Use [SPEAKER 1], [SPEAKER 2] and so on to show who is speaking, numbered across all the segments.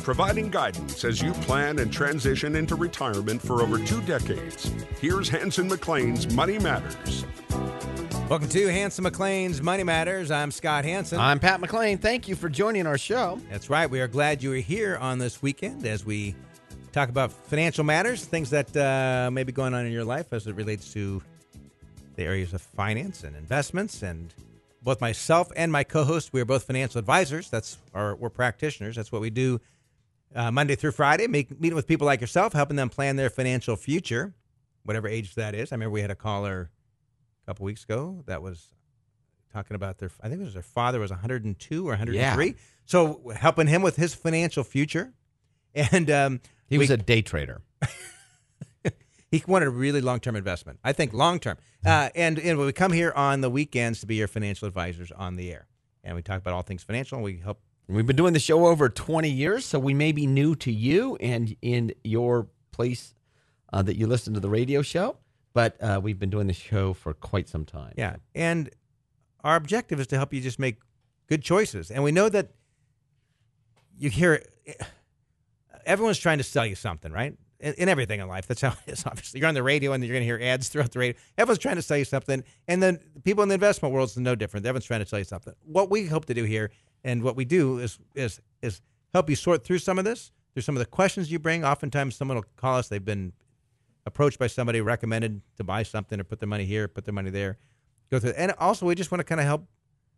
[SPEAKER 1] providing guidance as you plan and transition into retirement for over 2 decades. Here's Hanson McLean's Money Matters.
[SPEAKER 2] Welcome to Hanson McLean's Money Matters. I'm Scott Hanson.
[SPEAKER 3] I'm Pat McLean. Thank you for joining our show.
[SPEAKER 2] That's right. We are glad you are here on this weekend as we talk about financial matters, things that may be going on in your life as it relates to the areas of finance and investments. And both myself and my co-host, we are both financial advisors. We're practitioners. That's what we do Monday through Friday, meeting with people like yourself, helping them plan their financial future, whatever age that is. I remember we had a caller a couple weeks ago that was talking about I think it was their father was 102 or 103. Yeah. So helping him with his financial future. And
[SPEAKER 3] he was a day trader.
[SPEAKER 2] He wanted a really long-term investment. I think long-term. And we come here on the weekends to be your financial advisors on the air. And we talk about all things financial. And we help.
[SPEAKER 3] We've been doing the show over 20 years, so we may be new to you and in your place that you listen to the radio show. But we've been doing the show for quite some time.
[SPEAKER 2] Yeah. And our objective is to help you just make good choices. And we know that you hear everyone's trying to sell you something, right? In everything in life. That's how it is, obviously. You're on the radio, and you're going to hear ads throughout the radio. Everyone's trying to sell you something. And then the people in the investment world is no different. Everyone's trying to sell you something. What we hope to do here, and what we do is help you sort through some of this, through some of the questions you bring. Oftentimes, someone will call us. They've been approached by somebody recommended to buy something or put their money here, put their money there. Go through. And also, we just want to kind of help,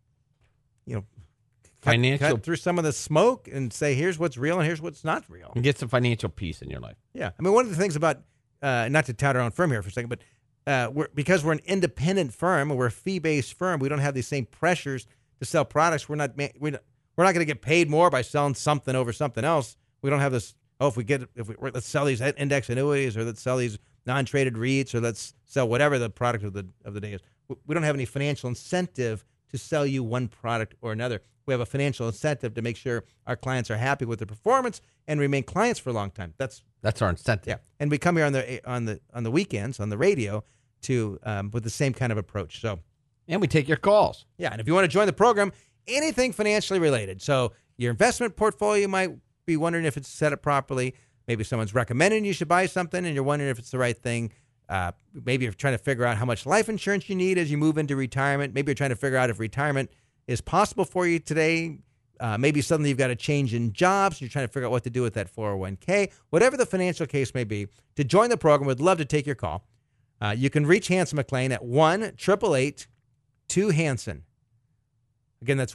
[SPEAKER 2] cut through some of the smoke and say, here's what's real and here's what's not real.
[SPEAKER 3] And get some financial peace in your life.
[SPEAKER 2] Yeah. I mean, one of the things about, not to tout our own firm here for a second, but because we're an independent firm and we're a fee-based firm, we don't have these same pressures to sell products. We're not going to get paid more by selling something over something else. We don't have this, let's sell these index annuities, or let's sell these non-traded REITs, or let's sell whatever the product of the day is. We don't have any financial incentive to sell you one product or another. We have a financial incentive to make sure our clients are happy with their performance and remain clients for a long time. That's
[SPEAKER 3] our incentive.
[SPEAKER 2] Yeah, and we come here on the weekends on the radio to with the same kind of approach. So,
[SPEAKER 3] and we take your calls.
[SPEAKER 2] Yeah, and if you want to join the program, anything financially related. So your investment portfolio, you might be wondering if it's set up properly. Maybe someone's recommending you should buy something, and you're wondering if it's the right thing. Maybe you're trying to figure out how much life insurance you need as you move into retirement. Maybe you're trying to figure out if retirement is possible for you today. Maybe suddenly you've got a change in jobs. You're trying to figure out what to do with that 401k. Whatever the financial case may be, to join the program, we'd love to take your call. You can reach Hanson McLean at 1-888-2-HANSON. Again, that's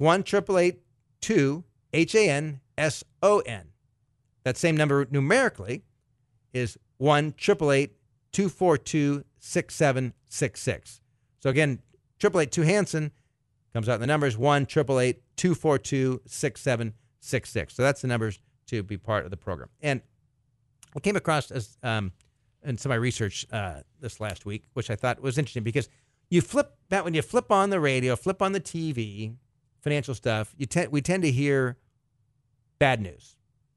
[SPEAKER 2] 1-888-2-HANSON. That same number numerically is 1-888-242-6766. So again, 888-2-HANSON comes out in the numbers 1-888-242-6766. So that's the numbers to be part of the program. And I came across in some of my research this last week, which I thought was interesting, because when you flip on the radio, flip on the TV, financial stuff, we tend to hear bad news.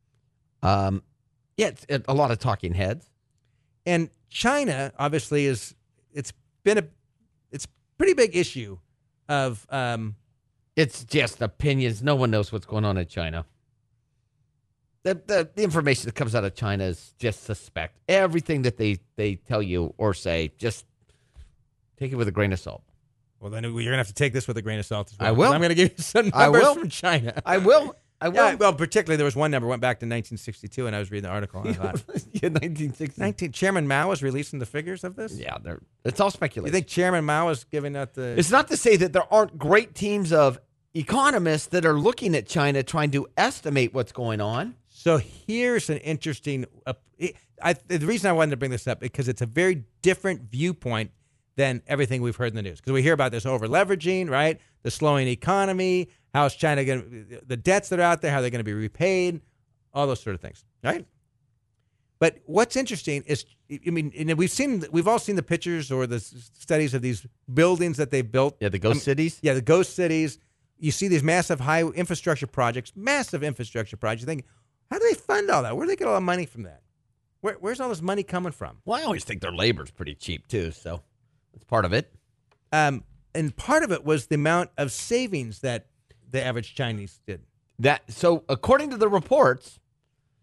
[SPEAKER 3] It's a lot of talking heads.
[SPEAKER 2] And China, obviously, it's a pretty big issue of
[SPEAKER 3] it's just opinions. No one knows what's going on in China. The information that comes out of China is just suspect. Everything that they tell you or say, just take it with a grain of salt.
[SPEAKER 2] Well, then you're going to have to take this with a grain of salt as well.
[SPEAKER 3] I will.
[SPEAKER 2] I'm going to give you some numbers from China.
[SPEAKER 3] I will.
[SPEAKER 2] Yeah, well, particularly there was one number went back to 1962, and I was reading the article, and I thought,
[SPEAKER 3] 1960.
[SPEAKER 2] Chairman Mao was releasing the figures of this?
[SPEAKER 3] Yeah, it's all speculation.
[SPEAKER 2] You think Chairman Mao was giving out the...
[SPEAKER 3] It's not to say that there aren't great teams of economists that are looking at China trying to estimate what's going on.
[SPEAKER 2] So here's an interesting... the reason I wanted to bring this up, because it's a very different viewpoint than everything we've heard in the news. Because we hear about this over-leveraging, right? The slowing economy, how is China going to... The debts that are out there, how they're going to be repaid, all those sort of things, right? But what's interesting is, I mean, we've all seen the pictures or the studies of these buildings that they've built.
[SPEAKER 3] Yeah, the ghost cities.
[SPEAKER 2] Yeah, the ghost cities. You see these massive high infrastructure projects, You think, how do they fund all that? Where do they get all the money from that? Where's all this money coming from?
[SPEAKER 3] Well, I always think their labor's pretty cheap too, so that's part of it.
[SPEAKER 2] And part of it was the amount of savings that the average Chinese did.
[SPEAKER 3] So according to the reports,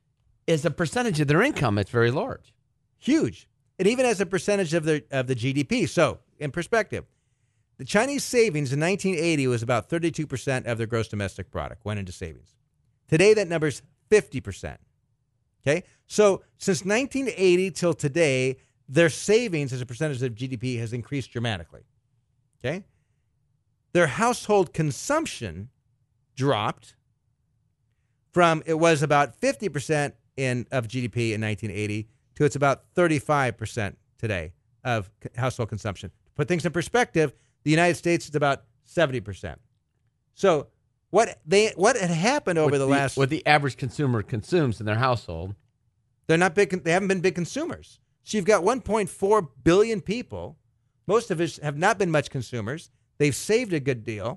[SPEAKER 3] as a percentage of their income, it's very large.
[SPEAKER 2] Huge. And even as a percentage of the GDP. So, in perspective, the Chinese savings in 1980 was about 32% of their gross domestic product went into savings. Today, that number's 50%. Okay? So, since 1980 till today, their savings as a percentage of GDP has increased dramatically. Okay? Their household consumption dropped from, it was about 50% of GDP in 1980 to it's about 35% today of household consumption. To put things in perspective, the United States is about 70%. So what had happened over
[SPEAKER 3] what the average consumer consumes in their household,
[SPEAKER 2] they haven't been big consumers. So you've got 1.4 billion people, most of us have not been much consumers. They've saved a good deal.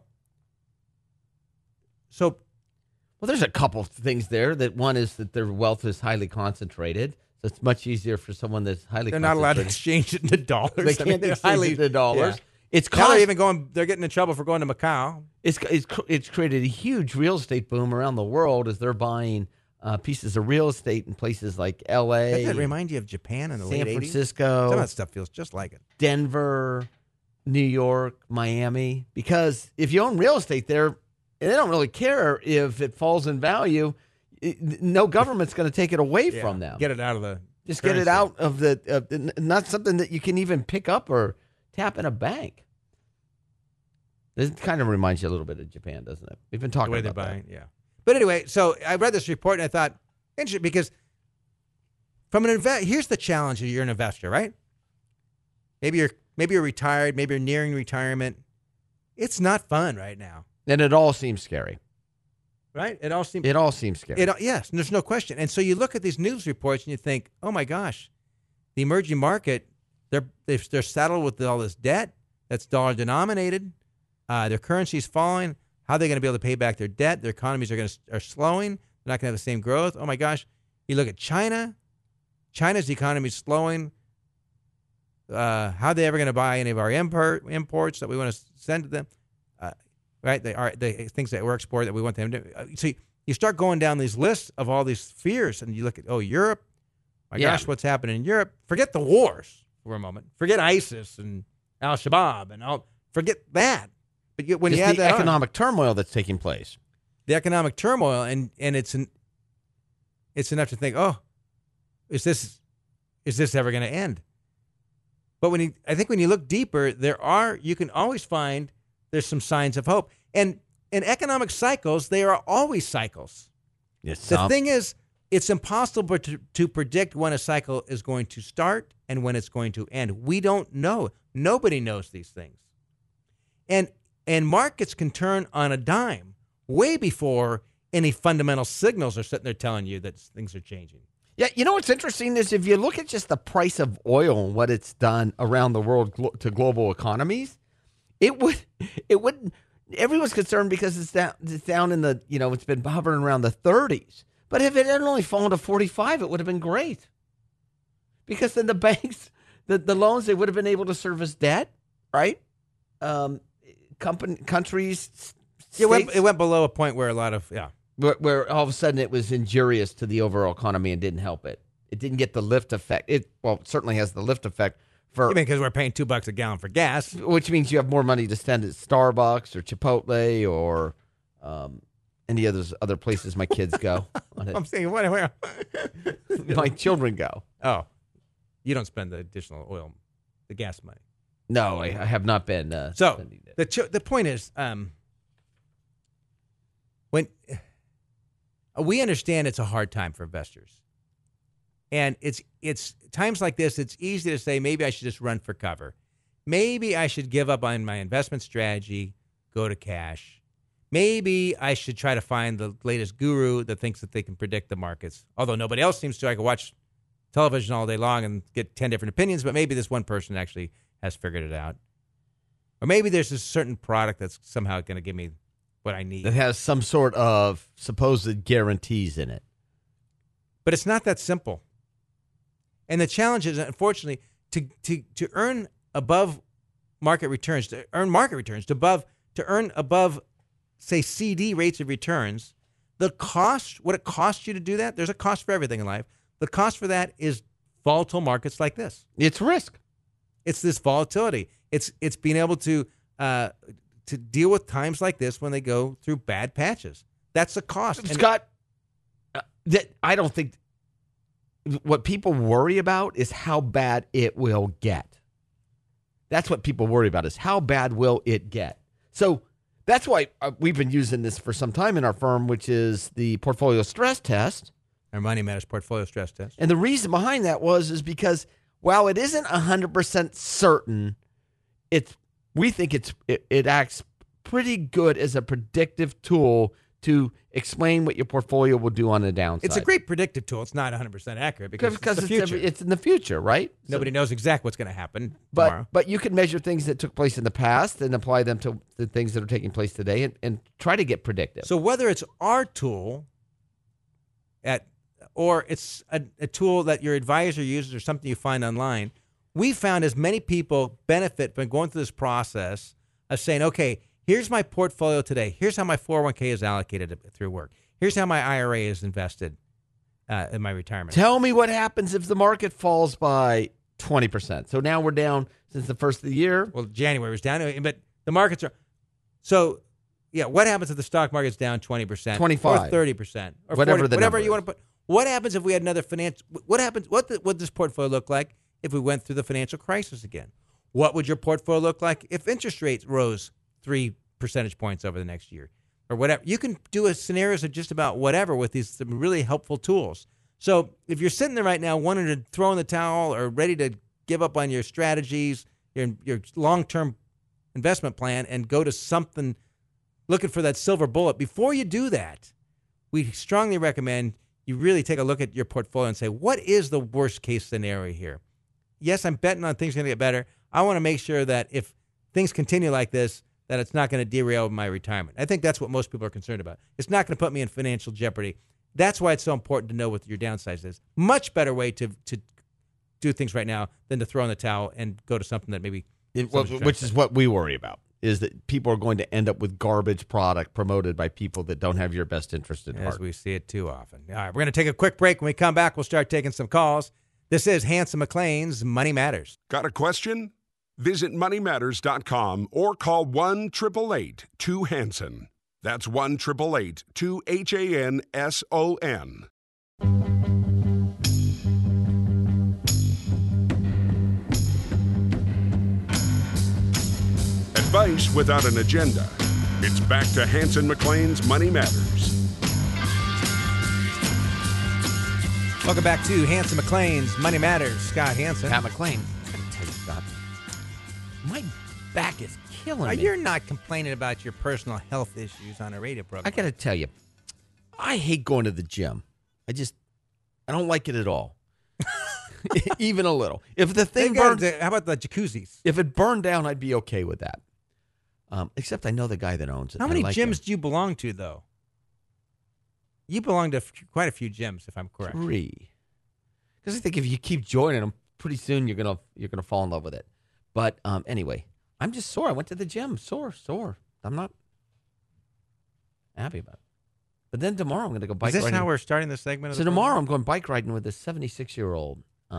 [SPEAKER 2] So,
[SPEAKER 3] well, there's a couple of things there. That one is that their wealth is highly concentrated, so it's much easier for someone that's highly.
[SPEAKER 2] They're
[SPEAKER 3] concentrated.
[SPEAKER 2] not allowed to exchange it into dollars.
[SPEAKER 3] They can't exchange it into dollars.
[SPEAKER 2] Yeah. They're getting in trouble for going to Macau.
[SPEAKER 3] It's created a huge real estate boom around the world as they're buying pieces of real estate in places like L.A.
[SPEAKER 2] Doesn't that remind you of Japan in the late 80s?
[SPEAKER 3] San Francisco.
[SPEAKER 2] Some of that stuff feels just like it.
[SPEAKER 3] Denver, New York, Miami. Because if you own real estate there, they don't really care if it falls in value. No government's going to take it away from them.
[SPEAKER 2] Get it out of the
[SPEAKER 3] Just
[SPEAKER 2] currency.
[SPEAKER 3] get it out of the not something that you can even pick up or tap in a bank. This kind of reminds you a little bit of Japan, doesn't it? We've been talking
[SPEAKER 2] the way
[SPEAKER 3] about
[SPEAKER 2] they're
[SPEAKER 3] that.
[SPEAKER 2] buying, yeah. But anyway, so I read this report and I thought, interesting, because from here's the challenge: you're an investor, right? Maybe you're retired, maybe you're nearing retirement. It's not fun right now,
[SPEAKER 3] And it all seems scary.
[SPEAKER 2] right? It all seems
[SPEAKER 3] scary.
[SPEAKER 2] Yes, and there's no question. And so you look at these news reports and you think, oh my gosh, the emerging market, they're saddled with all this debt that's dollar denominated. Their currency's falling. How are they going to be able to pay back their debt? Their economies are slowing. They're not going to have the same growth. Oh my gosh. You look at China. China's economy is slowing. How are they ever going to buy any of our imports that we want to send to them? Right? The things that we're exporting that we want them to. So you start going down these lists of all these fears, and you look at, Europe. My gosh, what's happening in Europe? Forget the wars for a moment. Forget ISIS and Al-Shabaab and all. Forget that. But when
[SPEAKER 3] Just
[SPEAKER 2] you add
[SPEAKER 3] the
[SPEAKER 2] that
[SPEAKER 3] economic turmoil that's taking place.
[SPEAKER 2] the economic turmoil, and it's enough to think, is this ever going to end? But I think when you look deeper, you can always find there's some signs of hope. And in economic cycles, they are always cycles.
[SPEAKER 3] Yes.
[SPEAKER 2] The thing is, it's impossible to predict when a cycle is going to start and when it's going to end. We don't know. Nobody knows these things. And markets can turn on a dime way before any fundamental signals are sitting there telling you that things are changing.
[SPEAKER 3] Yeah, you know what's interesting is if you look at just the price of oil and what it's done around the world to global economies, it would everyone's concerned because it's down in the, it's been hovering around the 30s. But if it had only fallen to 45, it would have been great. Because then the banks, the loans, they would have been able to service debt, right? Countries,
[SPEAKER 2] It went below a point where a lot of,
[SPEAKER 3] where all of a sudden it was injurious to the overall economy and didn't help it. It didn't get the lift effect. It certainly has the lift effect
[SPEAKER 2] because we're paying $2 a gallon for gas,
[SPEAKER 3] which means you have more money to spend at Starbucks or Chipotle or any of those other places my kids go.
[SPEAKER 2] I'm saying, where?
[SPEAKER 3] My children go.
[SPEAKER 2] Oh, you don't spend the additional oil, the gas money.
[SPEAKER 3] No, I have not been.
[SPEAKER 2] So the point is, when we understand it's a hard time for investors, and it's times like this, it's easy to say maybe I should just run for cover, maybe I should give up on my investment strategy, go to cash, maybe I should try to find the latest guru that thinks that they can predict the markets. Although nobody else seems to. I could watch television all day long and get 10 different opinions, but maybe this one person actually has figured it out. Or maybe there's a certain product that's somehow going to give me what I need.
[SPEAKER 3] That has some sort of supposed guarantees in it.
[SPEAKER 2] But it's not that simple. And the challenge is, unfortunately, to earn above market returns, to earn above, say, CD rates of returns, The cost, what it costs you to do that, there's a cost for everything in life. The cost for that is volatile markets like this.
[SPEAKER 3] It's risk.
[SPEAKER 2] It's this volatility. It's being able to deal with times like this when they go through bad patches. That's the cost.
[SPEAKER 3] Scott, I don't think what people worry about is how bad it will get. That's what people worry about, is how bad will it get. So that's why we've been using this for some time in our firm, which is the portfolio stress test.
[SPEAKER 2] Our Money Matters portfolio stress test.
[SPEAKER 3] And the reason behind that is because while it isn't 100% certain, we think it acts pretty good as a predictive tool to explain what your portfolio will do on the downside.
[SPEAKER 2] It's a great predictive tool. It's not 100% accurate because it's the future.
[SPEAKER 3] It's in the future, right?
[SPEAKER 2] Nobody knows exactly what's going to happen tomorrow.
[SPEAKER 3] But you can measure things that took place in the past and apply them to the things that are taking place today and try to get predictive.
[SPEAKER 2] So whether it's our tool or it's a tool that your advisor uses or something you find online, we found as many people benefit from going through this process of saying, okay, here's my portfolio today. Here's how my 401k is allocated through work. Here's how my IRA is invested in my retirement.
[SPEAKER 3] Tell me what happens if the market falls by 20%. So now we're down since the first of the year.
[SPEAKER 2] Well, January was down, but the markets are. So, yeah, what happens if the stock market's down 20%?
[SPEAKER 3] 25.
[SPEAKER 2] Or 30%? Or
[SPEAKER 3] whatever
[SPEAKER 2] 40,
[SPEAKER 3] the
[SPEAKER 2] whatever
[SPEAKER 3] number
[SPEAKER 2] you want to put. What happens if we had another financial. What happens? What would this portfolio look like if we went through the financial crisis again? What would your portfolio look like if interest rates rose 3 percentage points over the next year or whatever? You can do scenarios of just about whatever with these some really helpful tools. So if you're sitting there right now wanting to throw in the towel or ready to give up on your strategies, your long-term investment plan and go to something looking for that silver bullet, before you do that, we strongly recommend you really take a look at your portfolio and say, what is the worst case scenario here? Yes, I'm betting on things are going to get better. I want to make sure that if things continue like this, that it's not going to derail my retirement. I think that's what most people are concerned about. It's not going to put me in financial jeopardy. That's why it's so important to know what your downside is. Much better way to do things right now than to throw in the towel and go to something that maybe...
[SPEAKER 3] which is what we worry about, is that people are going to end up with garbage product promoted by people that don't have your best interest at heart.
[SPEAKER 2] As we see it too often. All right, we're going to take a quick break. When we come back, we'll start taking some calls. This is Hanson McLean's Money Matters.
[SPEAKER 1] Got a question? Visit moneymatters.com or call 1-888-2-HANSON. That's 1-888-2-HANSON. Advice without an agenda. It's back to Hanson McLean's Money Matters.
[SPEAKER 2] Welcome back to Hanson McLean's Money Matters. Scott Hanson.
[SPEAKER 3] Pat McLean. I gotta tell you, Scott, my back is killing me.
[SPEAKER 2] You're not complaining about your personal health issues on a radio program.
[SPEAKER 3] I got to tell you, I hate going to the gym. I don't like it at all. Even a little. If the thing burned,
[SPEAKER 2] how about the jacuzzis?
[SPEAKER 3] If it burned down, I'd be okay with that. Except I know the guy that owns it.
[SPEAKER 2] How many gyms do you belong to, though? You belong to quite a few gyms, if I'm correct.
[SPEAKER 3] 3. Because I think if you keep joining them, pretty soon you're gonna fall in love with it. But anyway, I'm just sore. I went to the gym, sore. I'm not happy about it. But then tomorrow I'm going to go bike riding.
[SPEAKER 2] Is this how we're starting the segment?
[SPEAKER 3] So tomorrow I'm going bike riding with a 76-year-old.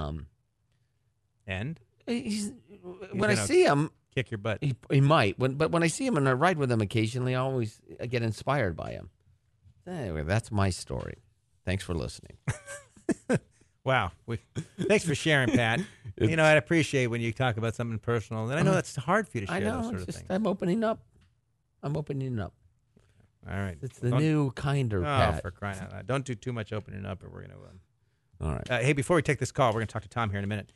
[SPEAKER 2] And
[SPEAKER 3] when I see him,
[SPEAKER 2] kick your butt.
[SPEAKER 3] He might. But when I see him and I ride with him occasionally, I always get inspired by him. Anyway, that's my story. Thanks for listening.
[SPEAKER 2] Wow. Thanks for sharing, Pat. I appreciate when you talk about something personal. And I know that's hard for you to share those sort of things.
[SPEAKER 3] I'm opening up. All
[SPEAKER 2] right.
[SPEAKER 3] It's the new kinder Pat.
[SPEAKER 2] For crying out loud. Don't do too much opening up or we're going to...
[SPEAKER 3] All right.
[SPEAKER 2] Hey, before we take this call, we're going to talk to Tom here in a minute.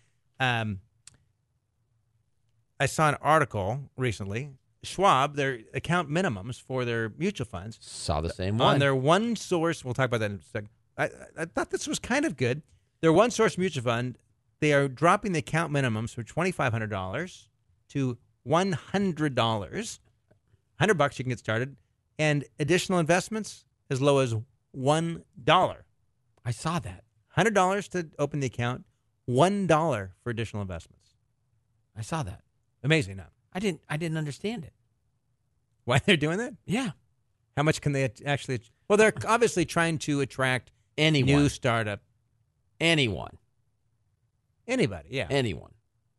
[SPEAKER 2] I saw an article recently. Schwab, their account minimums for their mutual funds.
[SPEAKER 3] Saw the same one.
[SPEAKER 2] On their one source, we'll talk about that in a second. I thought this was kind of good. Their one source mutual fund, they are dropping the account minimums from $2,500 to $100. $100 you can get started. And additional investments as low as $1.
[SPEAKER 3] I saw that.
[SPEAKER 2] $100 to open the account, $1 for additional investments.
[SPEAKER 3] I saw that.
[SPEAKER 2] Amazing, huh?
[SPEAKER 3] I didn't understand it.
[SPEAKER 2] Why they're doing that?
[SPEAKER 3] Yeah.
[SPEAKER 2] How much can they actually? Well, they're obviously trying to attract
[SPEAKER 3] Anyone.
[SPEAKER 2] new startup.
[SPEAKER 3] Anyone.
[SPEAKER 2] Anybody, yeah.
[SPEAKER 3] Anyone.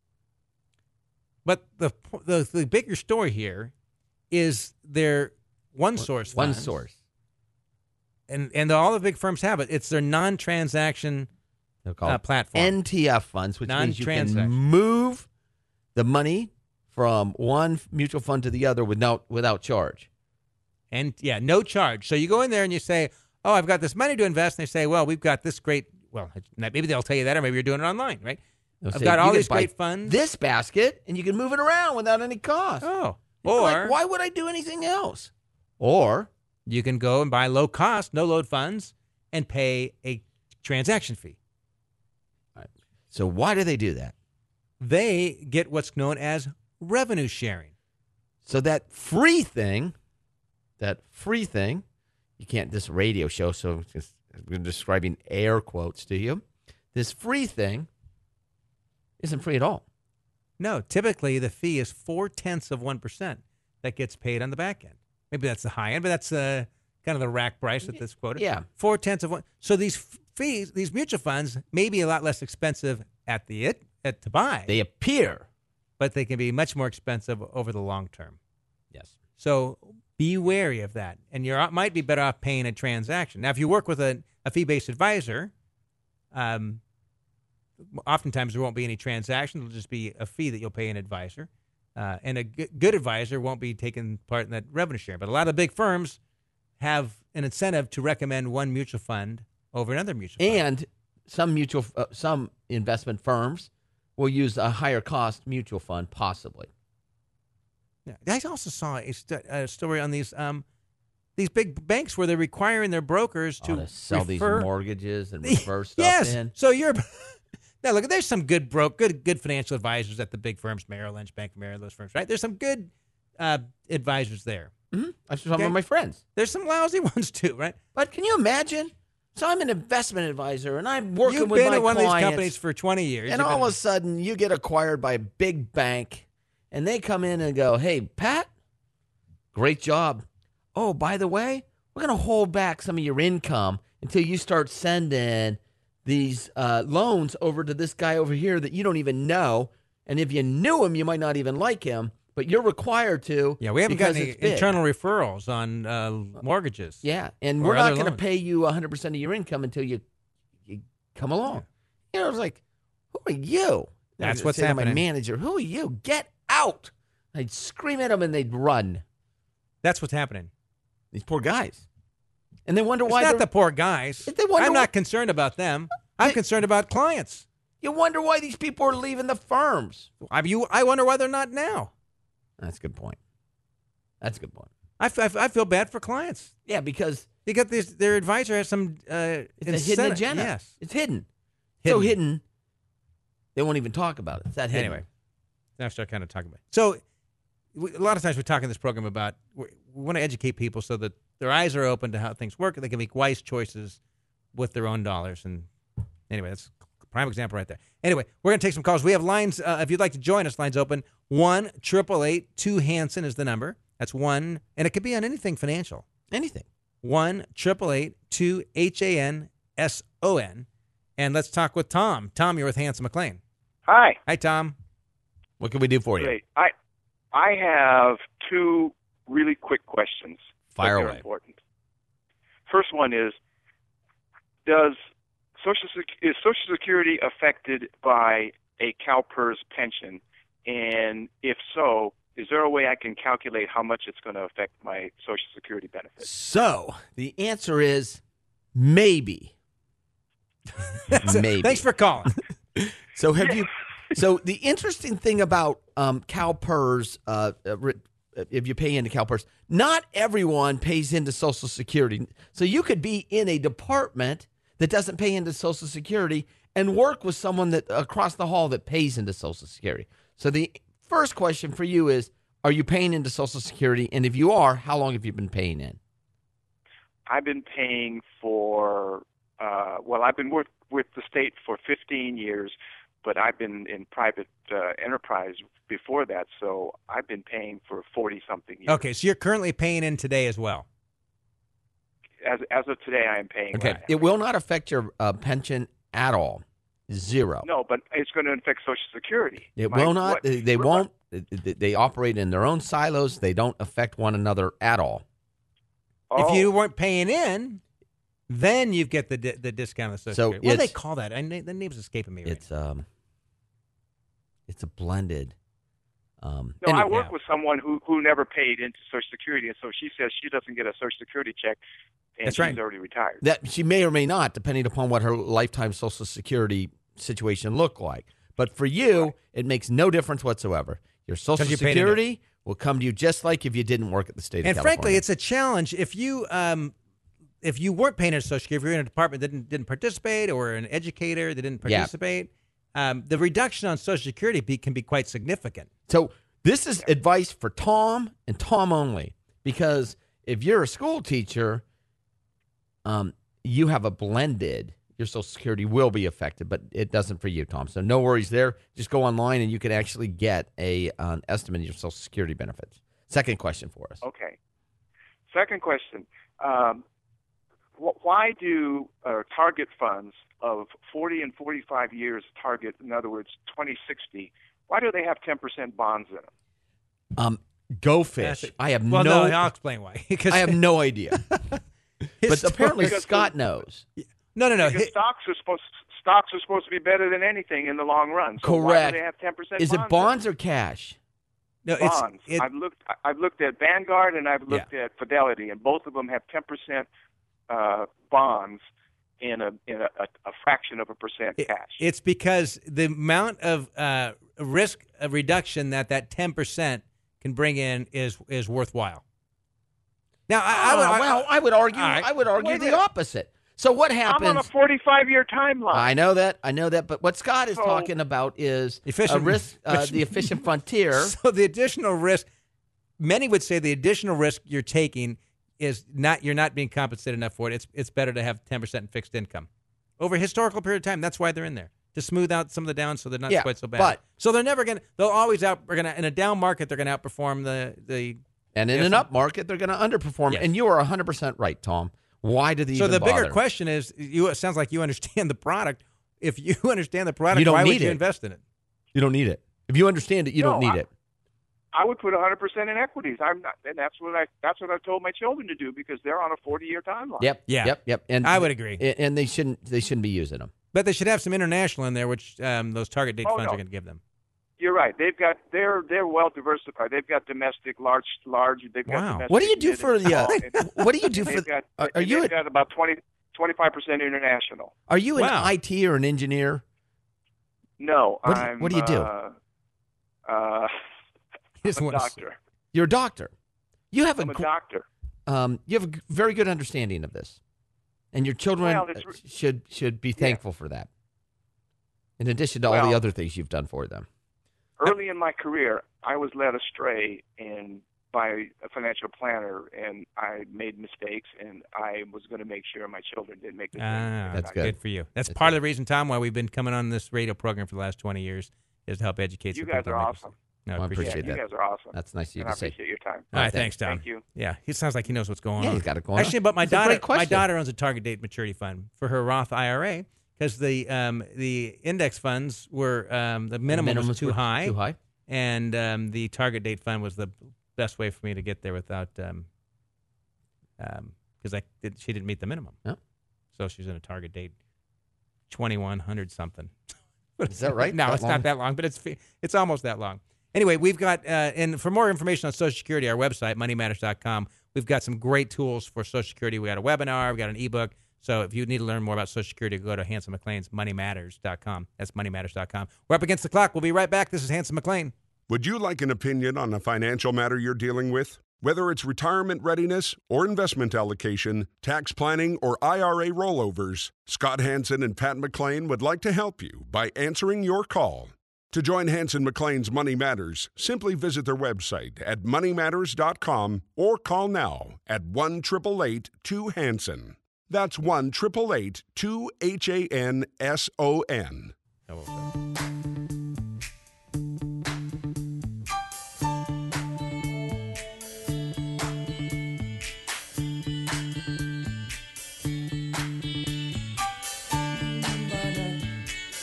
[SPEAKER 2] But the bigger story here is their one source.
[SPEAKER 3] One
[SPEAKER 2] funds.
[SPEAKER 3] source.
[SPEAKER 2] And all the big firms have it. It's their non-transaction
[SPEAKER 3] They're called
[SPEAKER 2] platform.
[SPEAKER 3] NTF funds, which means you can
[SPEAKER 2] Non-transaction.
[SPEAKER 3] move the money from one mutual fund to the other without charge.
[SPEAKER 2] And yeah, no charge. So you go in there and you say, "Oh, I've got this money to invest." And they say, "Well, we've got this great." Well, maybe they'll tell you that, or maybe you're doing it online, right?
[SPEAKER 3] They'll
[SPEAKER 2] I've
[SPEAKER 3] say,
[SPEAKER 2] got
[SPEAKER 3] "You
[SPEAKER 2] all
[SPEAKER 3] can
[SPEAKER 2] these
[SPEAKER 3] buy
[SPEAKER 2] great funds.
[SPEAKER 3] This basket, and you can move it around without any cost."
[SPEAKER 2] Oh,
[SPEAKER 3] You're
[SPEAKER 2] or
[SPEAKER 3] like, why would I do anything else? Or
[SPEAKER 2] you can go and buy low cost, no load funds, and pay a transaction fee.
[SPEAKER 3] so why do they do that?
[SPEAKER 2] They get what's known as revenue sharing.
[SPEAKER 3] So that free thing, you can't, this radio show, so I'm describing air quotes to you. This free thing isn't free at all.
[SPEAKER 2] No, typically the fee is 0.4% that gets paid on the back end. Maybe that's the high end, but that's kind of the rack price at this quoted.
[SPEAKER 3] Yeah.
[SPEAKER 2] 0.4%. So these fees, these mutual funds, may be a lot less expensive to buy,
[SPEAKER 3] They appear.
[SPEAKER 2] but they can be much more expensive over the long term.
[SPEAKER 3] Yes.
[SPEAKER 2] So be wary of that, and you might be better off paying a transaction. Now, if you work with a fee-based advisor, oftentimes there won't be any transaction. It'll just be a fee that you'll pay an advisor, and a good advisor won't be taking part in that revenue share. But a lot of big firms have an incentive to recommend one mutual fund over another mutual fund.
[SPEAKER 3] And some investment firms will use a higher cost mutual fund, possibly.
[SPEAKER 2] Yeah. I also saw a story on these big banks where they're requiring their brokers to
[SPEAKER 3] sell
[SPEAKER 2] refer
[SPEAKER 3] these mortgages and reverse stuff
[SPEAKER 2] yes.
[SPEAKER 3] in.
[SPEAKER 2] So you're now look. There's some good financial advisors at the big firms, Merrill Lynch, Bank of America, those firms, right? There's some good advisors there.
[SPEAKER 3] Mm-hmm. I saw some of my friends.
[SPEAKER 2] There's some lousy ones too, right?
[SPEAKER 3] But can you imagine? So I'm an investment advisor, and I'm working
[SPEAKER 2] You've
[SPEAKER 3] with
[SPEAKER 2] been
[SPEAKER 3] my
[SPEAKER 2] at one
[SPEAKER 3] clients,
[SPEAKER 2] of these companies for 20 years,
[SPEAKER 3] and all of a sudden you get acquired by a big bank, and they come in and go, "Hey, Pat, great job. Oh, by the way, we're going to hold back some of your income until you start sending these loans over to this guy over here that you don't even know. And if you knew him, you might not even like him, but you're required to."
[SPEAKER 2] Yeah, we haven't got
[SPEAKER 3] because
[SPEAKER 2] any
[SPEAKER 3] it's big.
[SPEAKER 2] internal referrals on mortgages.
[SPEAKER 3] Yeah, and
[SPEAKER 2] or
[SPEAKER 3] we're not
[SPEAKER 2] other
[SPEAKER 3] going to
[SPEAKER 2] loans.
[SPEAKER 3] pay you 100% of your income until you come along. You know, I was like, "Who are you?"
[SPEAKER 2] That's
[SPEAKER 3] I'd
[SPEAKER 2] what's
[SPEAKER 3] say to my
[SPEAKER 2] happening.
[SPEAKER 3] manager, "Who are you? Get out!" I'd scream at them, and they'd run.
[SPEAKER 2] That's what's happening.
[SPEAKER 3] These poor guys, and they wonder
[SPEAKER 2] It's
[SPEAKER 3] why
[SPEAKER 2] not
[SPEAKER 3] they're-
[SPEAKER 2] the poor guys.
[SPEAKER 3] They wonder
[SPEAKER 2] I'm
[SPEAKER 3] why-
[SPEAKER 2] not concerned about them. I'm concerned about clients.
[SPEAKER 3] You wonder why these people are leaving the firms.
[SPEAKER 2] I wonder why they're not now.
[SPEAKER 3] That's a good point. That's a good point.
[SPEAKER 2] I feel bad for clients.
[SPEAKER 3] Yeah, because
[SPEAKER 2] You got their advisor has some
[SPEAKER 3] it's a hidden
[SPEAKER 2] incentive.
[SPEAKER 3] agenda.
[SPEAKER 2] Yes.
[SPEAKER 3] It's hidden.
[SPEAKER 2] Hidden.
[SPEAKER 3] So hidden, they won't even talk about it. It's that hidden.
[SPEAKER 2] Anyway, now I start kind of talking about it. So a lot of times we talk in this program about we want to educate people so that their eyes are open to how things work and they can make wise choices with their own dollars. And anyway, that's a prime example right there. Anyway, we're going to take some calls. We have lines. If you'd like to join us, lines open. 1-888-2-HANSON is the number. That's 1, and it could be on anything financial.
[SPEAKER 3] Anything.
[SPEAKER 2] 1-888-2-HANSON. And let's talk with Tom. Tom, you're with Hanson McLean.
[SPEAKER 4] Hi.
[SPEAKER 2] Hi, Tom.
[SPEAKER 3] What can we do for you?
[SPEAKER 4] Great. I have two really quick questions. but
[SPEAKER 3] Fire
[SPEAKER 4] they're
[SPEAKER 3] away.
[SPEAKER 4] Important. First one is Social Security affected by a CalPERS pension? And if so, is there a way I can calculate how much it's going to affect my Social Security benefits?
[SPEAKER 3] So the answer is maybe. Maybe.
[SPEAKER 2] Thanks for calling.
[SPEAKER 3] So have you? So the interesting thing about CalPERS, if you pay into CalPERS, not everyone pays into Social Security. So you could be in a department that doesn't pay into Social Security and work with someone that across the hall that pays into Social Security. So the first question for you is: are you paying into Social Security? And if you are, how long have you been paying in?
[SPEAKER 4] I've been paying for, I've been with the state for 15 years, but I've been in private enterprise before that, so I've been paying for 40-something years.
[SPEAKER 2] Okay, so you're currently paying in today as well.
[SPEAKER 4] as of today, I am paying.
[SPEAKER 3] Okay.
[SPEAKER 4] that.
[SPEAKER 3] It will not affect your pension at all. Zero.
[SPEAKER 4] No, but it's going to affect Social Security.
[SPEAKER 3] It will not. They won't. They operate in their own silos. They don't affect one another at all.
[SPEAKER 2] If you weren't paying in, then you get the discount of Social
[SPEAKER 3] So
[SPEAKER 2] Security. What do they call that? The name's escaping me. Right
[SPEAKER 3] It's a blended.
[SPEAKER 4] No,
[SPEAKER 3] anyway.
[SPEAKER 4] I work with someone who never paid into Social Security, and so she says she doesn't get a Social Security check, and
[SPEAKER 2] That's
[SPEAKER 4] she's
[SPEAKER 2] right.
[SPEAKER 4] already retired.
[SPEAKER 3] That she may or may not, depending upon what her lifetime Social Security situation look like. But for you, it makes no difference whatsoever. Your Social
[SPEAKER 2] you paid into
[SPEAKER 3] Security will come to you just like if you didn't work at the state of
[SPEAKER 2] And
[SPEAKER 3] California.
[SPEAKER 2] frankly, it's a challenge if you weren't paying into Social Security, if you're in a department that didn't participate, or an educator that didn't participate, the reduction on Social Security can be quite significant.
[SPEAKER 3] So this is advice for Tom and Tom only, because if you're a school teacher, you have a blended. Your Social Security will be affected, but it doesn't for you, Tom. So no worries there. Just go online and you can actually get an estimate of your Social Security benefits. Second question for us.
[SPEAKER 4] Okay. Second question. Why do target funds of 40 and 45 years target, in other words, 2060, why do they have 10% bonds in them?
[SPEAKER 3] Go fish. I have
[SPEAKER 2] no, I'll explain why.
[SPEAKER 3] I have no idea. But apparently Scott knows.
[SPEAKER 2] No.
[SPEAKER 4] Because stocks are supposed to be better than anything in the long run. So
[SPEAKER 3] Correct.
[SPEAKER 4] Why do they have 10%
[SPEAKER 3] Is it bonds or cash?
[SPEAKER 2] No,
[SPEAKER 4] bonds. I've looked at Vanguard and I've looked at Fidelity, and both of them have 10% bonds in a fraction of a percent cash.
[SPEAKER 2] It's because the amount of risk reduction that 10% can bring in is worthwhile. Now,
[SPEAKER 3] I would argue. I would argue the opposite. So what happens?
[SPEAKER 4] I'm on a 45-year timeline.
[SPEAKER 3] I know that. But what Scott is talking about is
[SPEAKER 2] efficient
[SPEAKER 3] risk, the efficient frontier.
[SPEAKER 2] So the additional risk, many would say the additional risk you're taking is you're not being compensated enough for it. It's better to have 10% in fixed income over a historical period of time. That's why they're in there, to smooth out some of the downs so they're not quite so bad. So they're never they'll always in a down market, they're going to outperform the.
[SPEAKER 3] And in an up market, they're going to underperform.
[SPEAKER 2] Yes.
[SPEAKER 3] And you are 100% right, Tom. Why do they
[SPEAKER 2] So
[SPEAKER 3] even
[SPEAKER 2] the
[SPEAKER 3] bother?
[SPEAKER 2] bigger question is, it sounds like you understand the product. If you understand the product,
[SPEAKER 3] You don't
[SPEAKER 2] why
[SPEAKER 3] need
[SPEAKER 2] would you
[SPEAKER 3] it.
[SPEAKER 2] invest in it?
[SPEAKER 3] You don't need it. If you understand it, you don't need it.
[SPEAKER 4] I would put 100% in equities. I'm not, and that's what I've told my children to do because they're on a 40-year timeline.
[SPEAKER 3] Yep. And
[SPEAKER 2] I would agree.
[SPEAKER 3] And they shouldn't be using them.
[SPEAKER 2] But they should have some international in there, which those target date funds are going to give them.
[SPEAKER 4] You're right. They're well diversified. They've got domestic, large. They've got domestic.
[SPEAKER 3] What do you do for the? What do you do for?
[SPEAKER 4] They've got about 25% international.
[SPEAKER 3] Are you an IT or an engineer?
[SPEAKER 4] No,
[SPEAKER 3] What do you do?
[SPEAKER 4] I'm a doctor.
[SPEAKER 3] You're a doctor. I'm
[SPEAKER 4] a doctor.
[SPEAKER 3] You have a very good understanding of this, and your children should be thankful for that. In addition to all the other things you've done for them.
[SPEAKER 4] Early in my career, I was led astray by a financial planner, and I made mistakes, and I was going to make sure my children didn't make the same.
[SPEAKER 3] That's good.
[SPEAKER 2] Good for you. That's part of the reason, Tom, why we've been coming on this radio program for the last 20 years is to help educate.
[SPEAKER 4] You guys are awesome.
[SPEAKER 2] No,
[SPEAKER 3] I appreciate that.
[SPEAKER 4] You guys are awesome.
[SPEAKER 3] That's nice of you
[SPEAKER 4] and
[SPEAKER 3] to say.
[SPEAKER 4] I appreciate your time.
[SPEAKER 2] All right, thanks, Tom.
[SPEAKER 4] Thank you.
[SPEAKER 2] Yeah, he sounds like he knows what's going on.
[SPEAKER 3] He's got it going on.
[SPEAKER 2] Actually, but my
[SPEAKER 3] That's a great
[SPEAKER 2] daughter,
[SPEAKER 3] question.
[SPEAKER 2] owns a target date maturity fund for her Roth IRA because the index funds were the minimum was too high.
[SPEAKER 3] Too high.
[SPEAKER 2] And the target date fund was the best way for me to get there without, because she didn't meet the minimum.
[SPEAKER 3] Yeah.
[SPEAKER 2] So she's in a target date 2100 something.
[SPEAKER 3] Is that right?
[SPEAKER 2] No,
[SPEAKER 3] That
[SPEAKER 2] it's
[SPEAKER 3] long?
[SPEAKER 2] not that long, but it's almost that long. Anyway, we've got, and for more information on Social Security, our website, moneymatters.com, we've got some great tools for Social Security. We got a webinar, we got an ebook. So if you need to learn more about Social Security, go to Hanson McLean's moneymatters.com. That's moneymatters.com. We're up against the clock. We'll be right back. This is Hanson McLean.
[SPEAKER 1] Would you like an opinion on a financial matter you're dealing with? Whether it's retirement readiness or investment allocation, tax planning, or IRA rollovers, Scott Hanson and Pat McLean would like to help you by answering your call. To join Hanson McLean's Money Matters, simply visit their website at moneymatters.com or call now at 1-888-2-HANSON. That's 1-888-2-HANSON.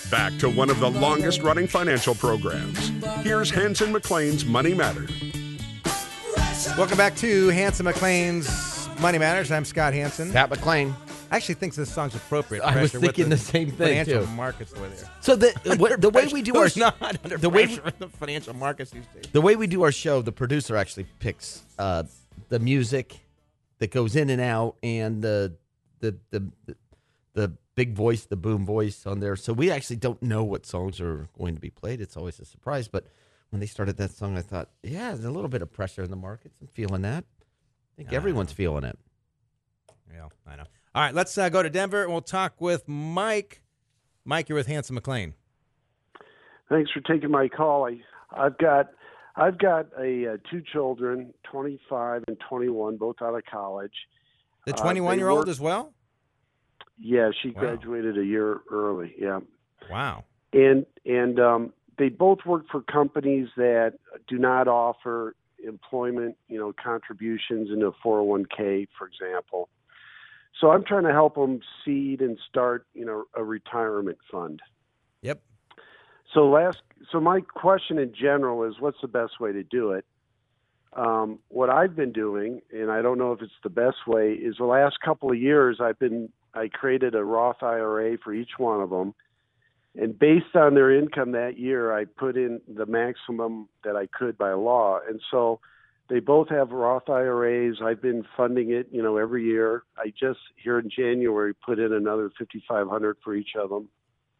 [SPEAKER 1] Back to one of the longest-running financial programs. Here's Hanson McLean's Money Matter.
[SPEAKER 2] Welcome back to Hanson McLean's Money Matters. I'm Scott Hanson.
[SPEAKER 3] Pat McClain.
[SPEAKER 2] I actually think this song's appropriate.
[SPEAKER 3] I was
[SPEAKER 2] Pressure with
[SPEAKER 3] thinking the same thing,
[SPEAKER 2] financial
[SPEAKER 3] too.
[SPEAKER 2] markets the way they are.
[SPEAKER 3] So the way we do our
[SPEAKER 2] Who's not under
[SPEAKER 3] the way
[SPEAKER 2] pressure in the financial markets these days?
[SPEAKER 3] the way we do our show, the producer actually picks the music that goes in and out, and the big voice, the boom voice on there. So we actually don't know what songs are going to be played. It's always a surprise. But when they started that song, I thought, yeah, there's a little bit of pressure in the markets. I'm feeling that. I think everyone's feeling it.
[SPEAKER 2] Yeah, I know. All right, let's go to Denver, and we'll talk with Mike. Mike, you're with Hanson McLean.
[SPEAKER 5] Thanks for taking my call. I've got two children, 25 and 21, both out of college.
[SPEAKER 2] The 21-year-old as well?
[SPEAKER 5] Yeah, she
[SPEAKER 2] Wow.
[SPEAKER 5] graduated a year early. Yeah,
[SPEAKER 2] Wow.
[SPEAKER 5] and they both work for companies that do not offer employment, contributions into a 401k, for example. So I'm trying to help them seed and start, a retirement fund.
[SPEAKER 2] Yep.
[SPEAKER 5] So my question in general is, what's the best way to do it? What I've been doing, and I don't know if it's the best way, is the last couple of years I created a Roth IRA for each one of them, and based on their income that year, I put in the maximum that I could by law, and so they both have Roth IRAs. I've been funding it, every year. I just here in January put in another $5,500 for each of them.